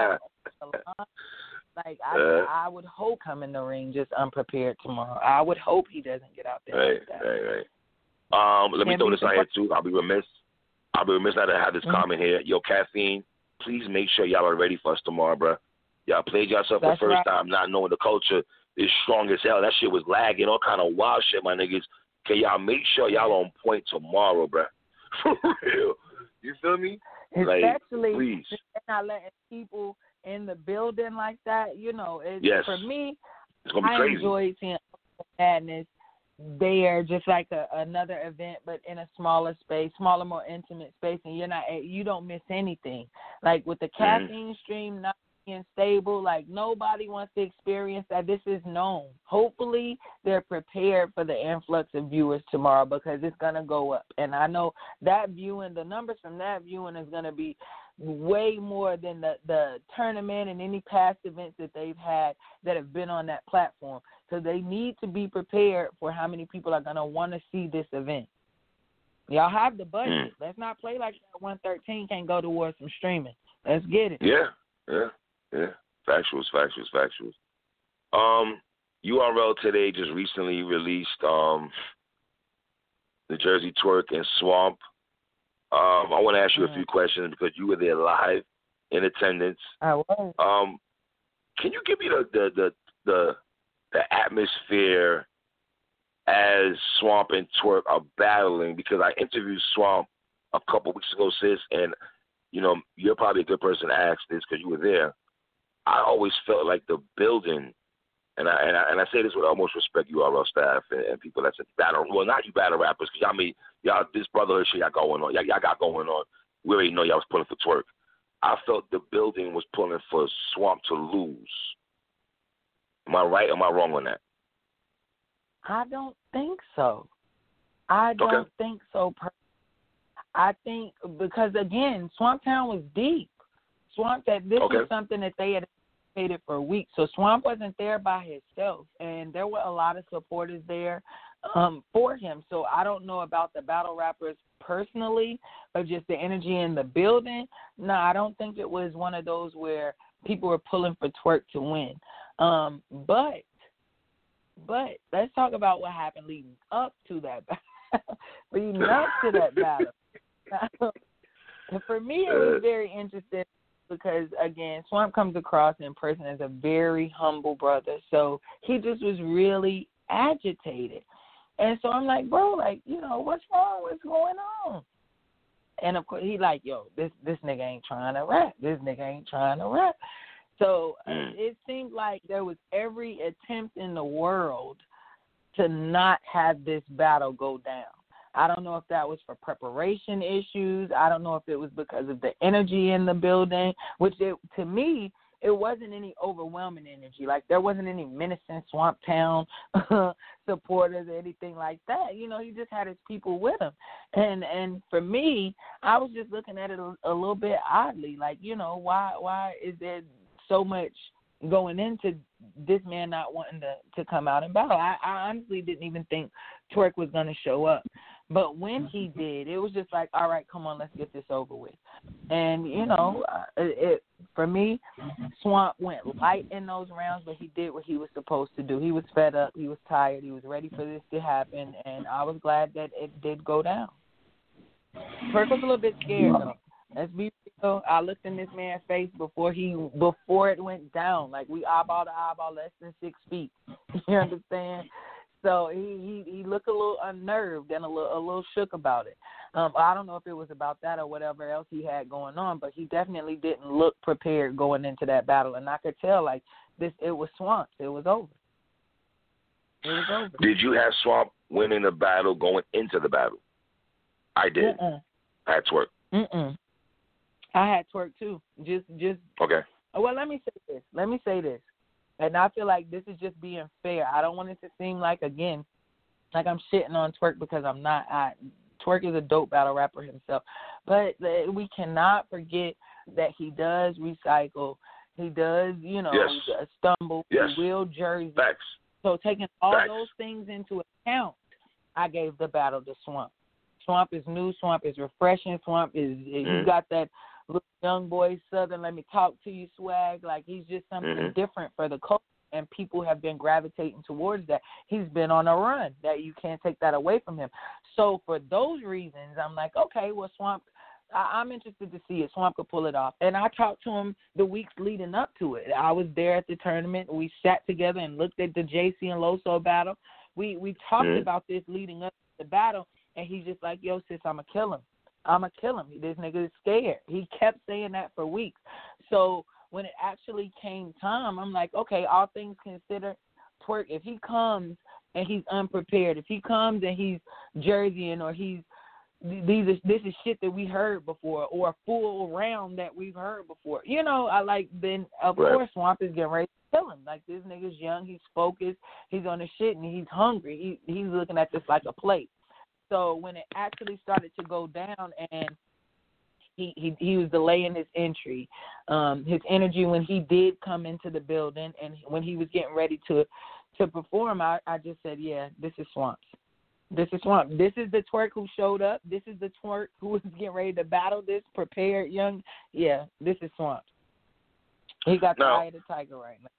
C: like I, uh, I would hope come in the ring just unprepared tomorrow. I would hope he doesn't get out there.
B: Right,
C: like that.
B: right, right. Um, let me
C: Can't
B: throw this out here too. I'll be remiss. I'll be remiss not to have this mm-hmm. comment here. Yo, Caffeine, please make sure y'all are ready for us tomorrow, bro. Y'all played yourself That's the first right. time, not knowing the culture is strong as hell. That shit was lagging, all kind of wild shit, my niggas. Can y'all make sure y'all on point tomorrow, bro? For real. You feel me?
C: Especially
B: like, please.
C: not letting people in the building like that. You know, it's,
B: yes.
C: for me,
B: it's gonna be
C: I
B: crazy.
C: enjoy seeing Madness there, just like a, another event, but in a smaller space, smaller, more intimate space, and you're not, you don't miss anything. Like with the caffeine mm-hmm. stream not being stable, like nobody wants to experience that. This is known. Hopefully, they're prepared for the influx of viewers tomorrow because it's gonna go up, and I know that viewing, the numbers from that viewing is gonna be way more than the, the tournament and any past events that they've had that have been on that platform. So they need to be prepared for how many people are going to want to see this event. Y'all have the budget. Mm. Let's not play like that one thirteen can't go towards some streaming. Let's get it.
B: Yeah, yeah, yeah. Factuals, factuals, factuals. Um, U R L today just recently released um, the Jersey Twerk and Swamp. Um, I want to ask you a few questions because you were there live in attendance.
C: I was.
B: Um, can you give me the the the the, the atmosphere as Swamp and Twerk are battling? Because I interviewed Swamp a couple weeks ago, sis, and you know you're probably a good person to ask this because you were there. I always felt like the building, and I and I, and I say this with utmost respect, U R L staff and, and people that's battle. Well, not you battle rappers, because y'all mean y'all this brotherhood shit y'all going on. Y'all, y'all got going on. We already know y'all was pulling for Twerk. I felt the building was pulling for Swamp to lose. Am I right? Or am I wrong on that?
C: I don't think so. I don't
B: okay.
C: think so. I think because again, Swamp Town was deep. Swamp that this
B: okay.
C: was something that they had anticipated for weeks. So Swamp wasn't there by himself, and there were a lot of supporters there um, for him. So I don't know about the battle rappers personally, but just the energy in the building. No, I don't think it was one of those where people were pulling for Twerk to win. Um, but but let's talk about what happened leading up to that battle. leading up to that battle. For me, it was very interesting because, again, Swamp comes across in person as a very humble brother. So he just was really agitated. And so I'm like, bro, like, you know, what's wrong? What's going on? And, of course, he like, yo, this, this nigga ain't trying to rap. This nigga ain't trying to rap. So uh, it seemed like there was every attempt in the world to not have this battle go down. I don't know if that was for preparation issues. I don't know if it was because of the energy in the building, which it, to me, it wasn't any overwhelming energy. Like there wasn't any menacing Swamp Town supporters or anything like that. You know, he just had his people with him. And and for me, I was just looking at it a, a little bit oddly. Like, you know, why why is there so much going into this man not wanting to, to come out and battle? I, I honestly didn't even think Twerk was going to show up. But when he did, it was just like, all right, come on, let's get this over with. And, you know, uh, it, it for me, Swamp went light in those rounds, but he did what he was supposed to do. He was fed up. He was tired. He was ready for this to happen. And I was glad that it did go down. Twerk was a little bit scared, though. Let's be real. I looked in this man's face before he before it went down. Like, we eyeball to eyeball, less than six feet. You understand? So he, he, he looked a little unnerved and a little a little shook about it. Um, I don't know if it was about that or whatever else he had going on, but he definitely didn't look prepared going into that battle. And I could tell, like, this, it was Swamp. It was over. It was over.
B: Did you have Swamp winning the battle going into the battle? I did.
C: Mm-mm.
B: I had Twerk.
C: Mm-mm. I had Twerk, too. Just, just.
B: Okay.
C: Well, let me say this. Let me say this. And I feel like this is just being fair. I don't want it to seem like, again, like I'm shitting on Twerk because I'm not. I, Twerk is a dope battle rapper himself. But we cannot forget that he does recycle. He does, you know,
B: yes.
C: stumble.
B: Yes.
C: He will jersey.
B: Facts.
C: So taking all
B: Facts.
C: those things into account, I gave the battle to Swamp. Swamp is new. Swamp is refreshing. Swamp is mm-hmm. you got that little young boy Southern, let me talk to you swag. Like, he's just something mm-hmm. different for the culture, and people have been gravitating towards that. He's been on a run that you can't take that away from him. So for those reasons, I'm like, okay, well, Swamp, I- I'm interested to see if Swamp could pull it off. And I talked to him the weeks leading up to it. I was there at the tournament. We sat together and looked at the J C and Loso battle. We we talked mm-hmm. about this leading up to the battle, and he's just like, yo, sis, I'm going to kill him. I'm going to kill him. This nigga is scared. He kept saying that for weeks. So when it actually came time, I'm like, okay, all things considered, Twork, if he comes and he's unprepared, if he comes and he's Jerseyan or he's these are, this is shit that we heard before, or a full round that we've heard before. You know, I like, then, of right. course, Swamp is getting ready to kill him. Like, this nigga's young, he's focused, he's on the shit, and he's hungry. He He's looking at this like a plate. So when it actually started to go down and he, he, he was delaying his entry, um, his energy when he did come into the building and when he was getting ready to, to perform, I, I just said, yeah, this is Swamp's. This is Swamp. This is the Twork who showed up. This is the Twork who was getting ready to battle this, prepared, young. Yeah, this is Swamp. He got the eye of the tiger right now.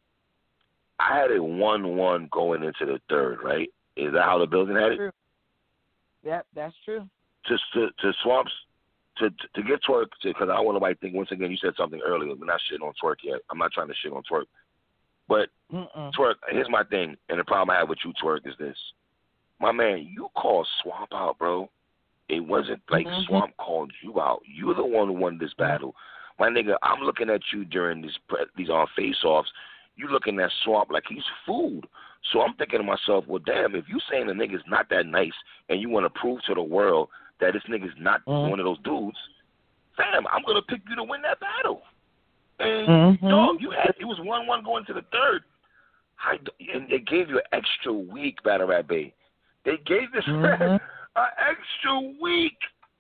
B: I had a one one going into the third, right? Is that how the building had it?
C: True. Yep, that's true.
B: To to, to Swamp's, to to get Twork, because I want to think, once again, you said something earlier. We're not shitting on Twork yet. I'm not trying to shit on Twork. But Mm-mm. Twork, here's my thing, and the problem I have with you, Twork, is this. My man, you called Swamp out, bro. It wasn't like mm-hmm. Swamp called you out. You're the one who won this battle. My nigga, I'm looking at you during these these on face-offs. You looking at Swamp like he's food. So I'm thinking to myself, well, damn, if you saying the nigga's not that nice and you want to prove to the world that this nigga's not mm-hmm. one of those dudes, fam, I'm going to pick you to win that battle. And, mm-hmm. dog, you had, it was one one going to the third. I, and they gave you an extra week, Battle Rap Bay. They gave this mm-hmm. man an extra week.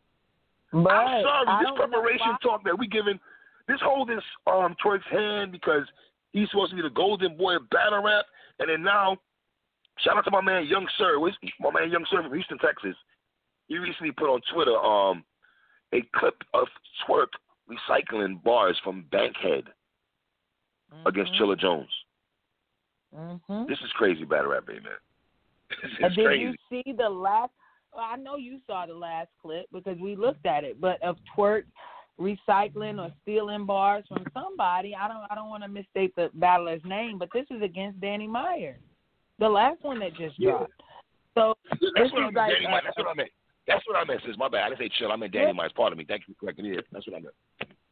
B: But I'm sorry, this preparation talk that we giving, this holding um, Twork's hand because he's supposed to be the golden boy of battle rap, and then now, shout out to my man Young Sir, my man Young Sir from Houston, Texas. He recently put on Twitter um a clip of Twork recycling bars from Bankhead mm-hmm. against Chilla Jones. Mm-hmm. This is crazy, battle rap, man.
C: And did
B: crazy.
C: you see the last? Well, I know you saw the last clip because we looked at it. But of Twork recycling or stealing bars from somebody, I don't. I don't want to mistake the battler's name, but this is against Danny Myers, the last one that just dropped. Yeah. So
B: that's what I meant. Like, Danny Myers. That's what I meant. That's what I meant. Sis, my bad. I didn't say chill. I meant Danny yeah. Myers. Pardon me. Thank you for correcting me. That's what I meant.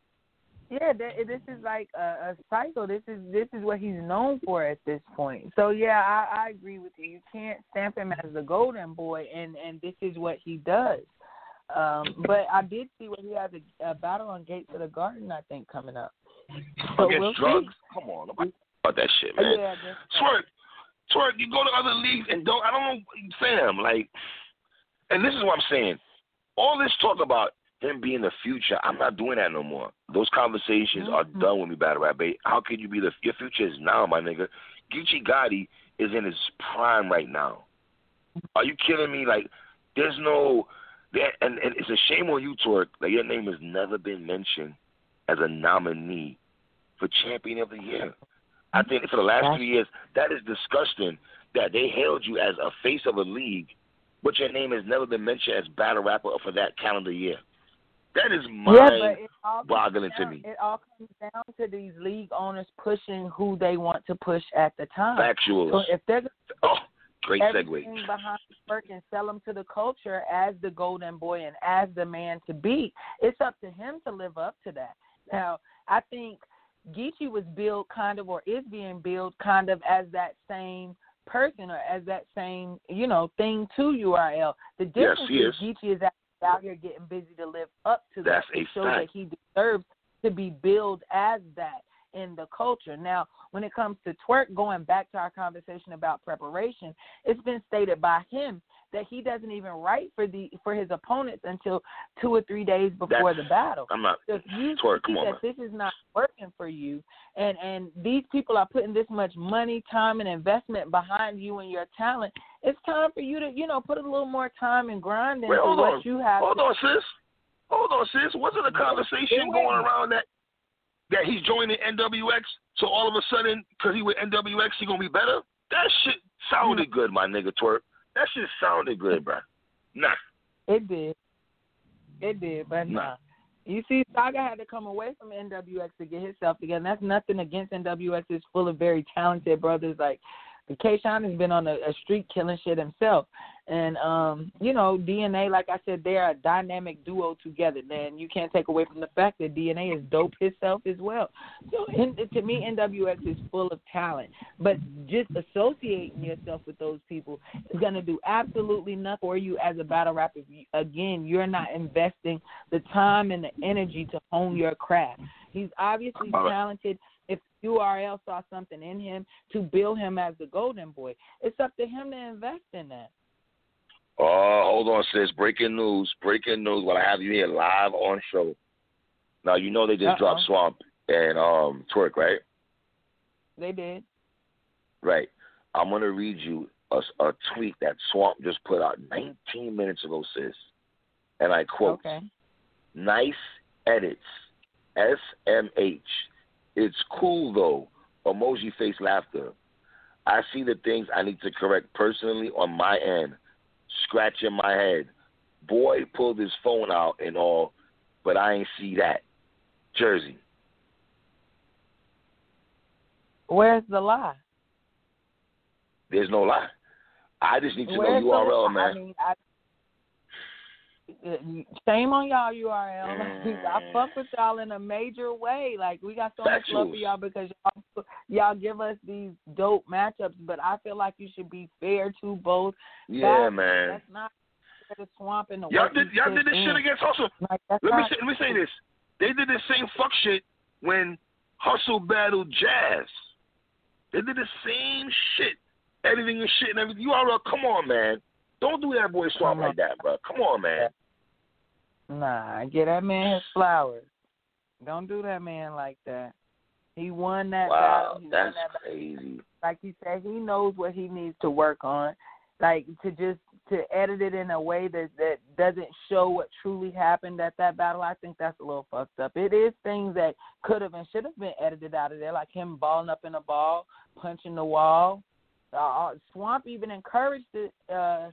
C: Yeah, this is like a, a cycle. This is this is what he's known for at this point. So yeah, I, I agree with you. You can't stamp him as the golden boy, and, and this is what he does. Um, but I did see where he has a, a battle on Gates of the Garden, I think, coming up. So
B: Against
C: we'll
B: drugs?
C: See.
B: Come on, nobody about that shit, man.
C: Yeah,
B: Twork, Twork, you go to other leagues and don't. I don't know, Sam. Like, and this is what I'm saying. All this talk about him being the future, I'm not doing that no more. Those conversations mm-hmm. are done with me, Battle Rap Bay. How could you be the your future is now, my nigga? Geechee Gotti is in his prime right now. Are you kidding me? Like, there's no, and, and it's a shame on you, Twork, that your name has never been mentioned as a nominee for Champion of the Year. I think for the last three years, that is disgusting that they hailed you as a face of a league, but your name has never been mentioned as battle rapper for that calendar year. That is mind-boggling
C: yeah,
B: to me.
C: It all comes down to these league owners pushing who they want to push at the time.
B: Factuals.
C: So if they're
B: oh, great
C: everything
B: segue.
C: behind the work and sell them to the culture as the golden boy and as the man to beat, it's up to him to live up to that. Now, I think Geechee was built kind of, or is being built kind of as that same person or as that same, you know, thing to U R L. The difference
B: yes,
C: is Geechee is out here getting busy to live up to
B: That's
C: that, to show
B: fact.
C: that he deserves to be billed as that in the culture. Now, when it comes to Twork, going back to our conversation about preparation, it's been stated by him that he doesn't even write for the for his opponents until two or three days before
B: That's,
C: the battle.
B: I'm not.
C: So if you
B: Twerk,
C: see
B: come on,
C: that
B: man.
C: this is not working for you, and and these people are putting this much money, time, and investment behind you and your talent, it's time for you to, you know, put a little more time and grind into
B: Wait, hold
C: what
B: on.
C: you have.
B: Hold
C: to
B: on, sis. Hold on, sis. Wasn't a conversation
C: Wait.
B: going around that that he's joining N W X, so all of a sudden, because he with N W X, he going to be better? That shit sounded mm-hmm. good, my nigga, Twerk. That shit sounded good, bro. Nah.
C: It did. It did, but nah. nah. You see, Saga had to come away from N W X to get himself together. And that's nothing against N W X. It's full of very talented brothers. Like, K-Shine has been on a, a street killing shit himself. And, um, you know, D N A, like I said, they're a dynamic duo together. Man, you can't take away from the fact that D N A is dope himself as well. So, in, to me, N W X is full of talent. But just associating yourself with those people is going to do absolutely nothing for you as a battle rapper. Again, you're not investing the time and the energy to hone your craft. He's obviously talented. If U R L saw something in him to build him as the golden boy, it's up to him to invest in that.
B: Oh, hold on, sis. Breaking news. Breaking news. While I have you here live on show. Now, you know they just Uh-oh. dropped Swamp and um, Twerk, right?
C: They did.
B: Right. I'm going to read you a, a tweet that Swamp just put out nineteen minutes ago, sis. And I quote,
C: okay.
B: Nice edits. S M H. It's cool, though. Emoji face laughter. I see the things I need to correct personally on my end. Scratching my head. Boy pulled his phone out and all, but I ain't see that. Jersey.
C: Where's the lie?
B: There's no lie. I just need to
C: Where's
B: know U R L,
C: the,
B: man.
C: I mean, I, shame on y'all, U R L.
B: Mm.
C: I fuck with y'all in a major way. Like, we got so
B: Factuals.
C: much love for y'all because y'all, y'all give us these dope matchups, but I feel like you should be fair to both.
B: Yeah,
C: battles.
B: man.
C: That's not the Swamp and the
B: Y'all did, y'all did this
C: in.
B: shit against Hustle.
C: Like,
B: let,
C: not,
B: me say, let me say this. They did the same fuck shit when Hustle battled Jazz. They did the same shit. Editing and shit and everything. U R L, come on, man. Don't do that boy Swamp like that, bro. Come on, man.
C: Nah, get that man his flowers. Don't do that man like that. He won that
B: wow,
C: battle. He
B: that's
C: won that
B: crazy.
C: Battle. Like he said, he knows what he needs to work on. Like, to just to edit it in a way that, that doesn't show what truly happened at that battle, I think that's a little fucked up. It is things that could have and should have been edited out of there, like him balling up in a ball, punching the wall. Uh, Swamp even encouraged it, uh,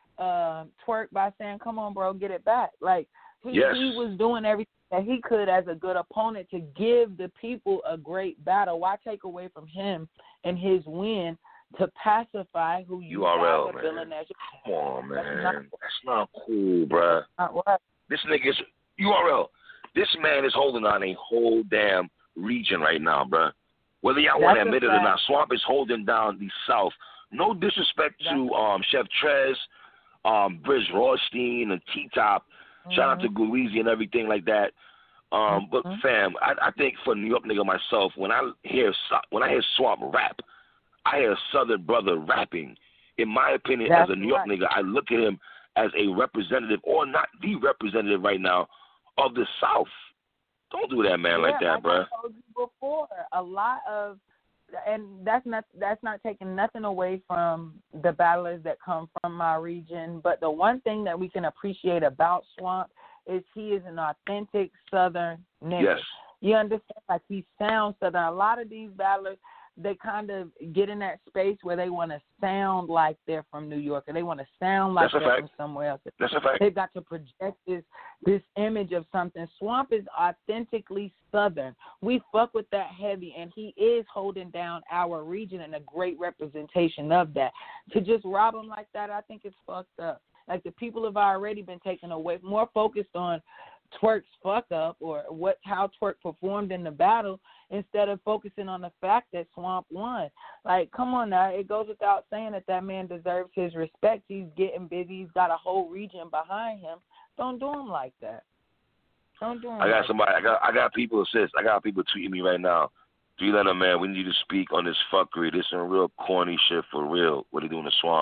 C: uh, Twerk by saying, come on, bro, get it back. Like, he,
B: yes.
C: he was doing everything that he could as a good opponent to give the people a great battle. Why take away from him and his win to pacify who you
B: U R L,
C: are feeling as
B: Come on, man.
C: That's not,
B: That's not cool, bruh.
C: Not right.
B: This nigga's U R L. This man is holding on a whole damn region right now, bruh. Whether y'all want to admit it or not, Swamp is holding down the South. No disrespect That's to um, Chef Trez, um, Briz Rothstein, and T-Top. Mm-hmm. Shout out to Guizi and everything like that. Um, mm-hmm. But fam, I, I think for a New York nigga myself, when I hear when I hear Swamp rap, I hear a Southern brother rapping. In my opinion,
C: That's
B: as a New York
C: right.
B: nigga, I look at him as a representative, or not the representative right now, of the South. Don't do that, man,
C: yeah,
B: like that,
C: like
B: bro.
C: I told you before, a lot of, and that's not that's not taking nothing away from the battlers that come from my region. But the one thing that we can appreciate about Swamp is he is an authentic Southern nigga.
B: Yes.
C: You understand? Like, he sounds Southern. A lot of these battlers, they kind of get in that space where they want to sound like they're from New York, or they want to sound like
B: That's
C: they're
B: fact.
C: from somewhere else.
B: That's a fact.
C: They've got to project this this image of something. Swamp is authentically Southern. We fuck with that heavy, and he is holding down our region and a great representation of that. To just rob him like that, I think it's fucked up. Like, the people have already been taken away, more focused on Twerk's fuck up or what how Twerk performed in the battle instead of focusing on the fact that Swamp won. Like, come on now, it goes without saying that that man deserves his respect. He's getting busy. He's got a whole region behind him. Don't do him like that. Don't do him.
B: I got
C: like
B: somebody.
C: that.
B: I got I got people assist. I got people tweeting me right now. Three-letter man, we need you to speak on this fuckery. This some real corny shit for real. What they doing in the Swamp?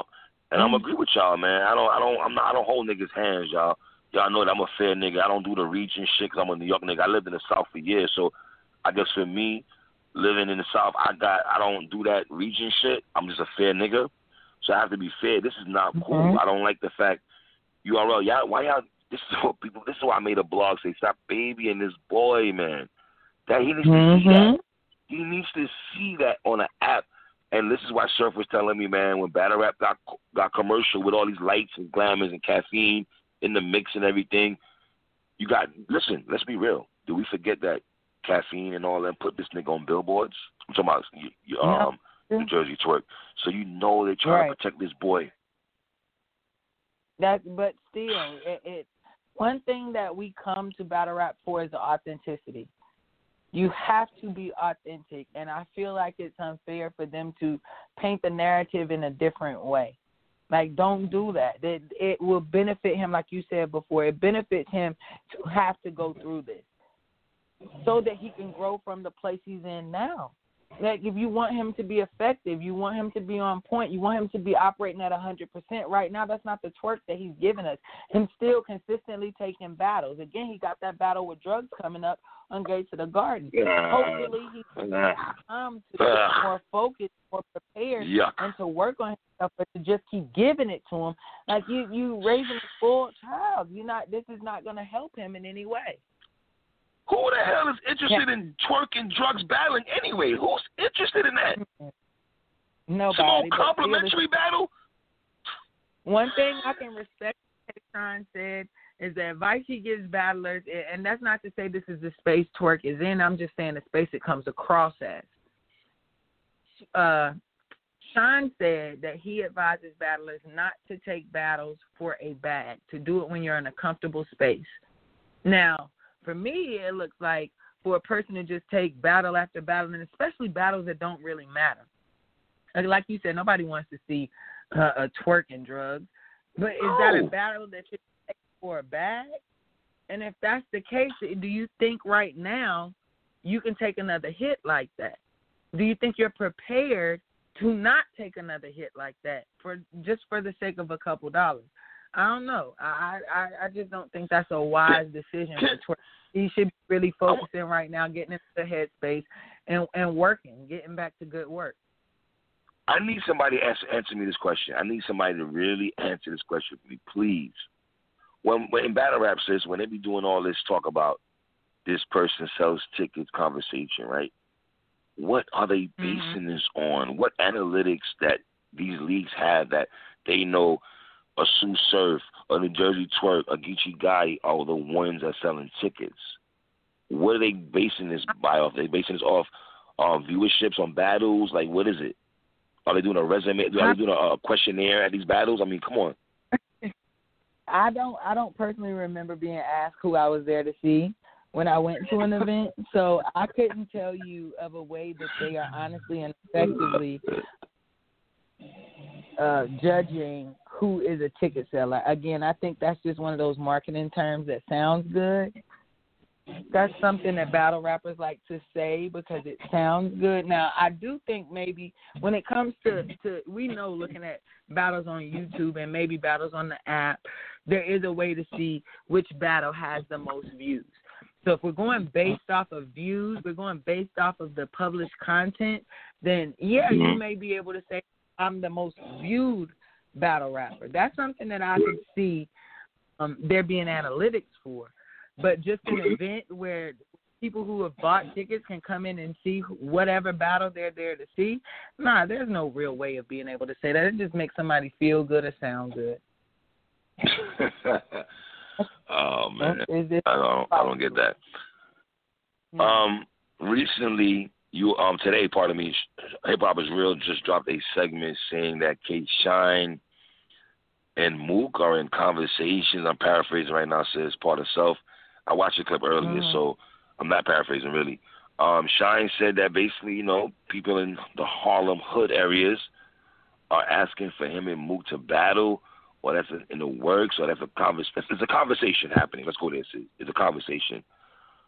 B: And I'm agree with y'all, man. I don't, I don't, I'm not, I don't hold niggas' hands, y'all. Y'all know that I'm a fair nigga. I don't do the reaching shit because I'm a New York nigga. I lived in the South for years, so I guess for me, living in the South, I got, I don't do that reaching shit. I'm just a fair nigga, so I have to be fair. This is not cool. Mm-hmm. I don't like the fact U R L. Y'all, why y'all? This is what people. This is why I made a blog say stop babying this boy, man. That he needs mm-hmm. to see that. He needs to see that on an app. And this is why Surf was telling me, man, when Battle Rap got got commercial with all these lights and glamours and caffeine in the mix and everything, you got, listen, let's be real. Do we forget that caffeine and all that put this nigga on billboards? I'm talking about you, you, um, yeah. New Jersey Twerk. So you know they're trying right. to protect this boy.
C: That, but still, it, it one thing that we come to Battle Rap for is the authenticity. You have to be authentic, and I feel like it's unfair for them to paint the narrative in a different way. Like, don't do that. It, it will benefit him, like you said before. It benefits him to have to go through this so that he can grow from the place he's in now. Like, if you want him to be effective, you want him to be on point, you want him to be operating at one hundred percent. Right now, that's not the twerk that he's giving us. Him still consistently taking battles. Again, he got that battle with drugs coming up on Gates of the Garden. Uh, Hopefully, he can come to be more focused, more prepared, Yuck. and to work on himself, but to just keep giving it to him. Like, you, you raising a spoiled child. You're not, this is not going to help him in any way.
B: Who the hell is interested yeah. in twerk and drugs battling anyway? Who's interested in that?
C: Nobody.
B: Some old complimentary battle?
C: One thing I can respect what Sean said is the advice he gives battlers, and that's not to say this is the space twerk is in. I'm just saying the space it comes across as. Uh, Sean said that he advises battlers not to take battles for a bag, to do it when you're in a comfortable space. Now, for me, it looks like for a person to just take battle after battle, and especially battles that don't really matter. Like you said, nobody wants to see uh, a twerk and drugs. But is oh. that a battle that you take for a bag? And if that's the case, do you think right now you can take another hit like that? Do you think you're prepared to not take another hit like that for just for the sake of a couple dollars? I don't know. I, I I just don't think that's a wise decision for twerk. He should be really focusing right now, getting into the headspace and, and working, getting back to good work.
B: I need somebody to answer, answer me this question. I need somebody to really answer this question for me, please. When, when in battle rap, sis, when they be doing all this talk about this person sells tickets conversation, right? What are they basing mm-hmm. this on? What analytics that these leagues have that they know a Sue Surf, a New Jersey Twerk, a Geechee Gotti are the ones that are selling tickets? What are they basing this by off? Are they basing this off uh, viewerships on battles? Like, what is it? Are they doing a resume? Are they doing a, a questionnaire at these battles? I mean, come on.
C: I don't. I don't personally remember being asked who I was there to see when I went to an event, so I couldn't tell you of a way that they are honestly and effectively uh, judging who is a ticket seller. Again, I think that's just one of those marketing terms that sounds good. That's something that battle rappers like to say because it sounds good. Now, I do think maybe when it comes to, to we know looking at battles on YouTube and maybe battles on the app, there is a way to see which battle has the most views. So if we're going based off of views, we're going based off of the published content, then, yeah, you may be able to say I'm the most viewed battle rapper. That's something that I could see um, there being analytics for. But just an event where people who have bought tickets can come in and see whatever battle they're there to see, nah, there's no real way of being able to say that. It just makes somebody feel good or sound good.
B: Oh, man. I don't, I don't get that. Um, recently, you um today, pardon me, Hip Hop is Real just dropped a segment saying that K Shine and Mook are in conversations. I'm paraphrasing right now, says part of self. I watched the clip earlier, mm. so I'm not paraphrasing really. Um, Shine said that basically, you know, people in the Harlem hood areas are asking for him and Mook to battle, or that's in the works, or that's a convers- It's a conversation happening. Let's go there. It's a conversation.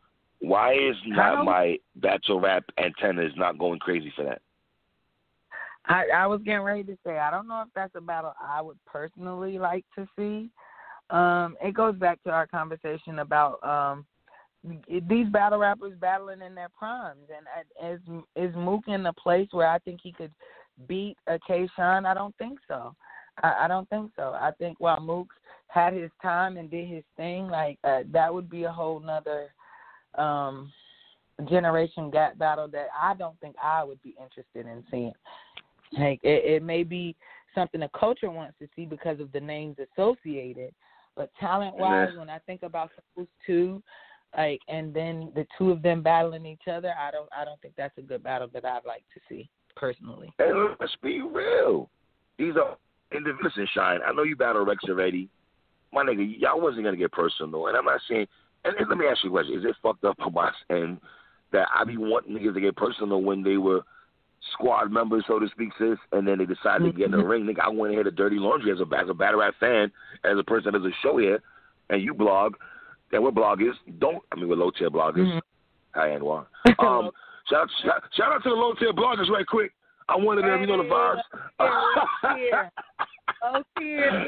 B: Why is not my battle rap antenna is not going crazy for that?
C: I, I was getting ready to say, I don't know if that's a battle I would personally like to see. Um, it goes back to our conversation about um, these battle rappers battling in their primes. And as is Mook in a place where I think he could beat a K-Shine? I don't think so. I, I don't think so. I think while Mook's had his time and did his thing, like uh, that would be a whole nother um, generation gap battle that I don't think I would be interested in seeing. Like it, it may be something the culture wants to see because of the names associated, but talent-wise,
B: yeah.
C: when I think about those two, like, and then the two of them battling each other, I don't, I don't think that's a good battle that I'd like to see personally.
B: Hey, let's be real. These are individuals. Listen, Shine, I know you battled Rex already. My nigga, y'all wasn't gonna get personal, and I'm not saying. And, and let me ask you a question: is it fucked up on my end that I be wanting niggas to get personal when they were squad members, so to speak, sis, and then they decided mm-hmm. to get in the ring? Nigga, I went ahead to dirty laundry as a as a battle rap fan, as a person that does a show here, and you blog, and we're bloggers. Don't I mean we're low tier bloggers. Mm-hmm. Hi, Anwar. Um, shout, out, shout, shout out to the low tier bloggers, right quick. I wanted them, you know the vibes.
C: Yeah. Oh, yeah.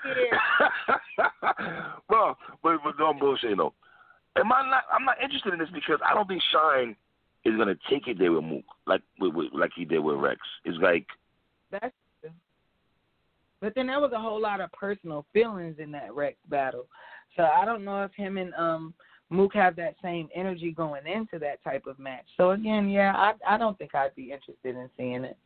B: Bro, but but don't bullshit, you know. Am I not? I'm not interested in this because I don't think Shine is gonna take it there with Mook like with, with, like he did with Rex. It's like
C: that's. True. But then there was a whole lot of personal feelings in that Rex battle, so I don't know if him and um Mook have that same energy going into that type of match. So again, yeah, I I don't think I'd be interested in seeing it.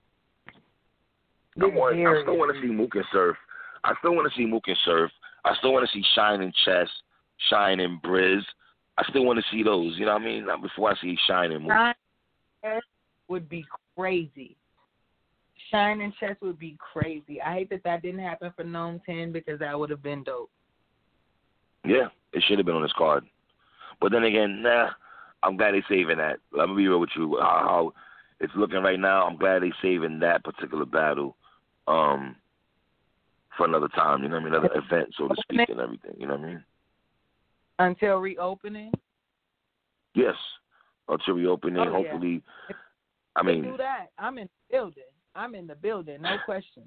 B: I, want, I still want to see Mook and Surf. I still want to see Mook and Surf. I still want to see Shine and Chess, Shine and Briz. I still want to see those. You know what I mean? Not before I see Shine and Mook.
C: Shine would be crazy. Shine and Chess would be crazy. I hate that that didn't happen for Gnome ten because that would have been dope.
B: Yeah, it should have been on this card. But then again, nah, I'm glad they're saving that. Let me be real with you. How, how it's looking right now, I'm glad they're saving that particular battle um, for another time. You know what I mean? Another event, so to speak, and everything. You know what I mean?
C: Until reopening?
B: Yes, until reopening.
C: Oh,
B: hopefully,
C: yeah.
B: I mean.
C: Do that. I'm in the building. I'm in the building. No question.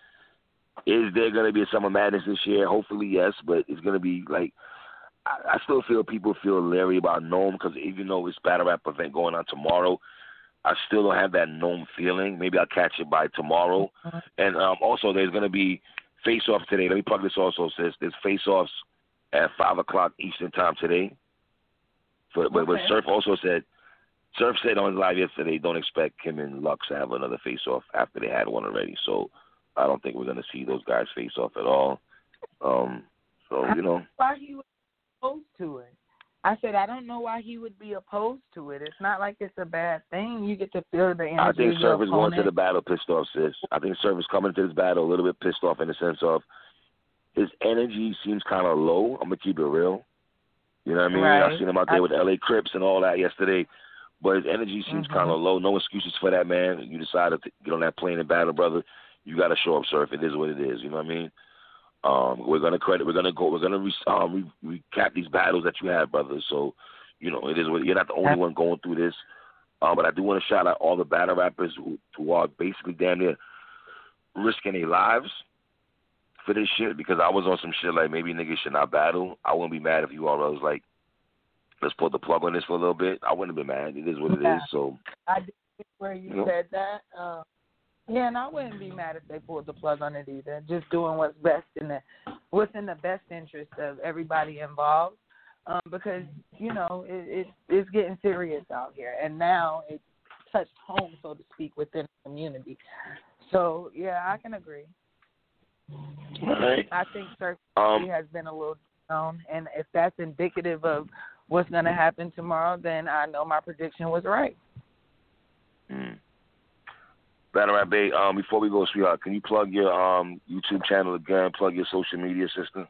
B: Is there going to be a Summer Madness this year? Hopefully, yes, but it's going to be like. I still feel people feel leery about Gnome because even though it's battle rap event going on tomorrow, I still don't have that Gnome feeling. Maybe I'll catch it by tomorrow. Uh-huh. And um, also, there's going to be face-offs today. Let me plug this also, sis. There's face-offs at five o'clock Eastern time today. But, but, okay. but Surf also said, Surf said on his live yesterday, don't expect Kim and Lux to have another face-off after they had one already. So I don't think we're going to see those guys face-off at all. Um, so, you know.
C: Why he was opposed to it? I said, I don't know why he would be opposed to it. It's not like it's a bad thing. You get to feel the energy.
B: I think Surf is going to the battle pissed off, sis. I think Surf is coming to this battle a little bit pissed off in the sense of his energy seems kind of low. I'm going to keep it real. You know what I mean?
C: Right.
B: I seen him out there with L A Crips and all that yesterday. But his energy seems mm-hmm. kind of low. No excuses for that, man. You decided to get on that plane and battle, brother. You got to show up, Surf. It is what it is. You know what I mean? Um, we're gonna credit. We're gonna go. We're gonna re, um, re, recap these battles that you had, brother. So, you know, it is. What, you're not the only one going through this. Um, but I do want to shout out all the battle rappers who, who are basically damn near risking their lives for this shit. Because I was on some shit like maybe niggas should not battle. I wouldn't be mad if you all was like, let's pull the plug on this for a little bit. I wouldn't have been mad. It is what it
C: yeah.
B: is. So
C: I did where you,
B: you know?
C: said that. Um, Yeah, and I wouldn't be mad if they pulled the plug on it either. Just doing what's best in the what's in the best interest of everybody involved, um, because you know it, it, it's getting serious out here, and now it's touched home, so to speak, within the community. So yeah, I can agree.
B: Right.
C: I think certainly
B: um,
C: has been a little down, and if that's indicative of what's going to happen tomorrow, then I know my prediction was right.
B: Mm. Battle Rap Bay, um, before we go, sweetheart, can you plug your um, YouTube channel again, plug your social media system?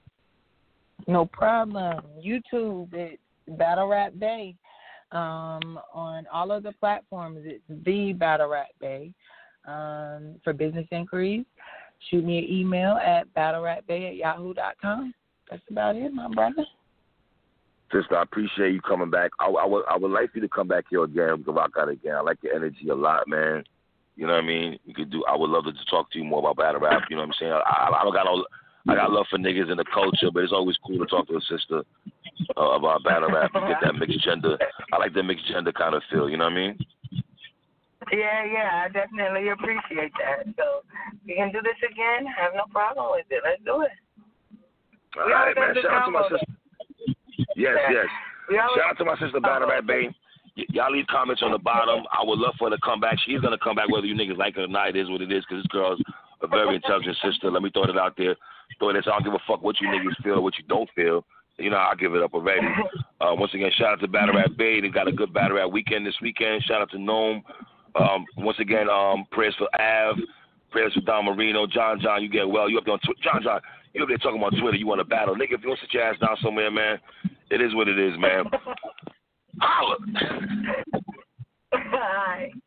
C: No problem. YouTube, it's Battle Rap Bay. Um, on all of the platforms, it's the Battle Rap Bay. Um, for business inquiries, shoot me an email at battlerapbay at yahoo dot com. That's about it, my brother.
B: Sister, I appreciate you coming back. I, I, would, I would like you to come back here again, to rock out again. I like your energy a lot, man. You know what I mean? You could do. I would love to talk to you more about battle rap. You know what I'm saying? I, I don't got no. I got love for niggas in the culture, but it's always cool to talk to a sister uh, about battle rap and get that mixed gender. I like the mixed gender kind of feel. You know what I mean?
C: Yeah, yeah, I definitely appreciate that. So we can do this again. Have no problem with it. Let's do it.
B: All we right, man. Shout out to my sister. Yes, yes. Shout out to my sister Battle Rap Bay. Y- y'all leave comments on the bottom. I would love for her to come back. She's gonna come back whether you niggas like it or not. It is what it is because this girl's a very intelligent sister. Let me throw it out there. Throw it. I don't give a fuck what you niggas feel or what you don't feel. You know, I'll give it up already. Uh, once again, shout out to Battle Rap Bay. They got a good Battle Rap weekend this weekend. Shout out to Gnome. Um, once again, um, prayers for Av. Prayers for Don Marino. John John, you get well. You up there on Twitter. John John, you up there talking about Twitter. You want to battle. Nigga, if you want to sit your ass down somewhere, man, it is what it is, man. Holla.
C: Bye.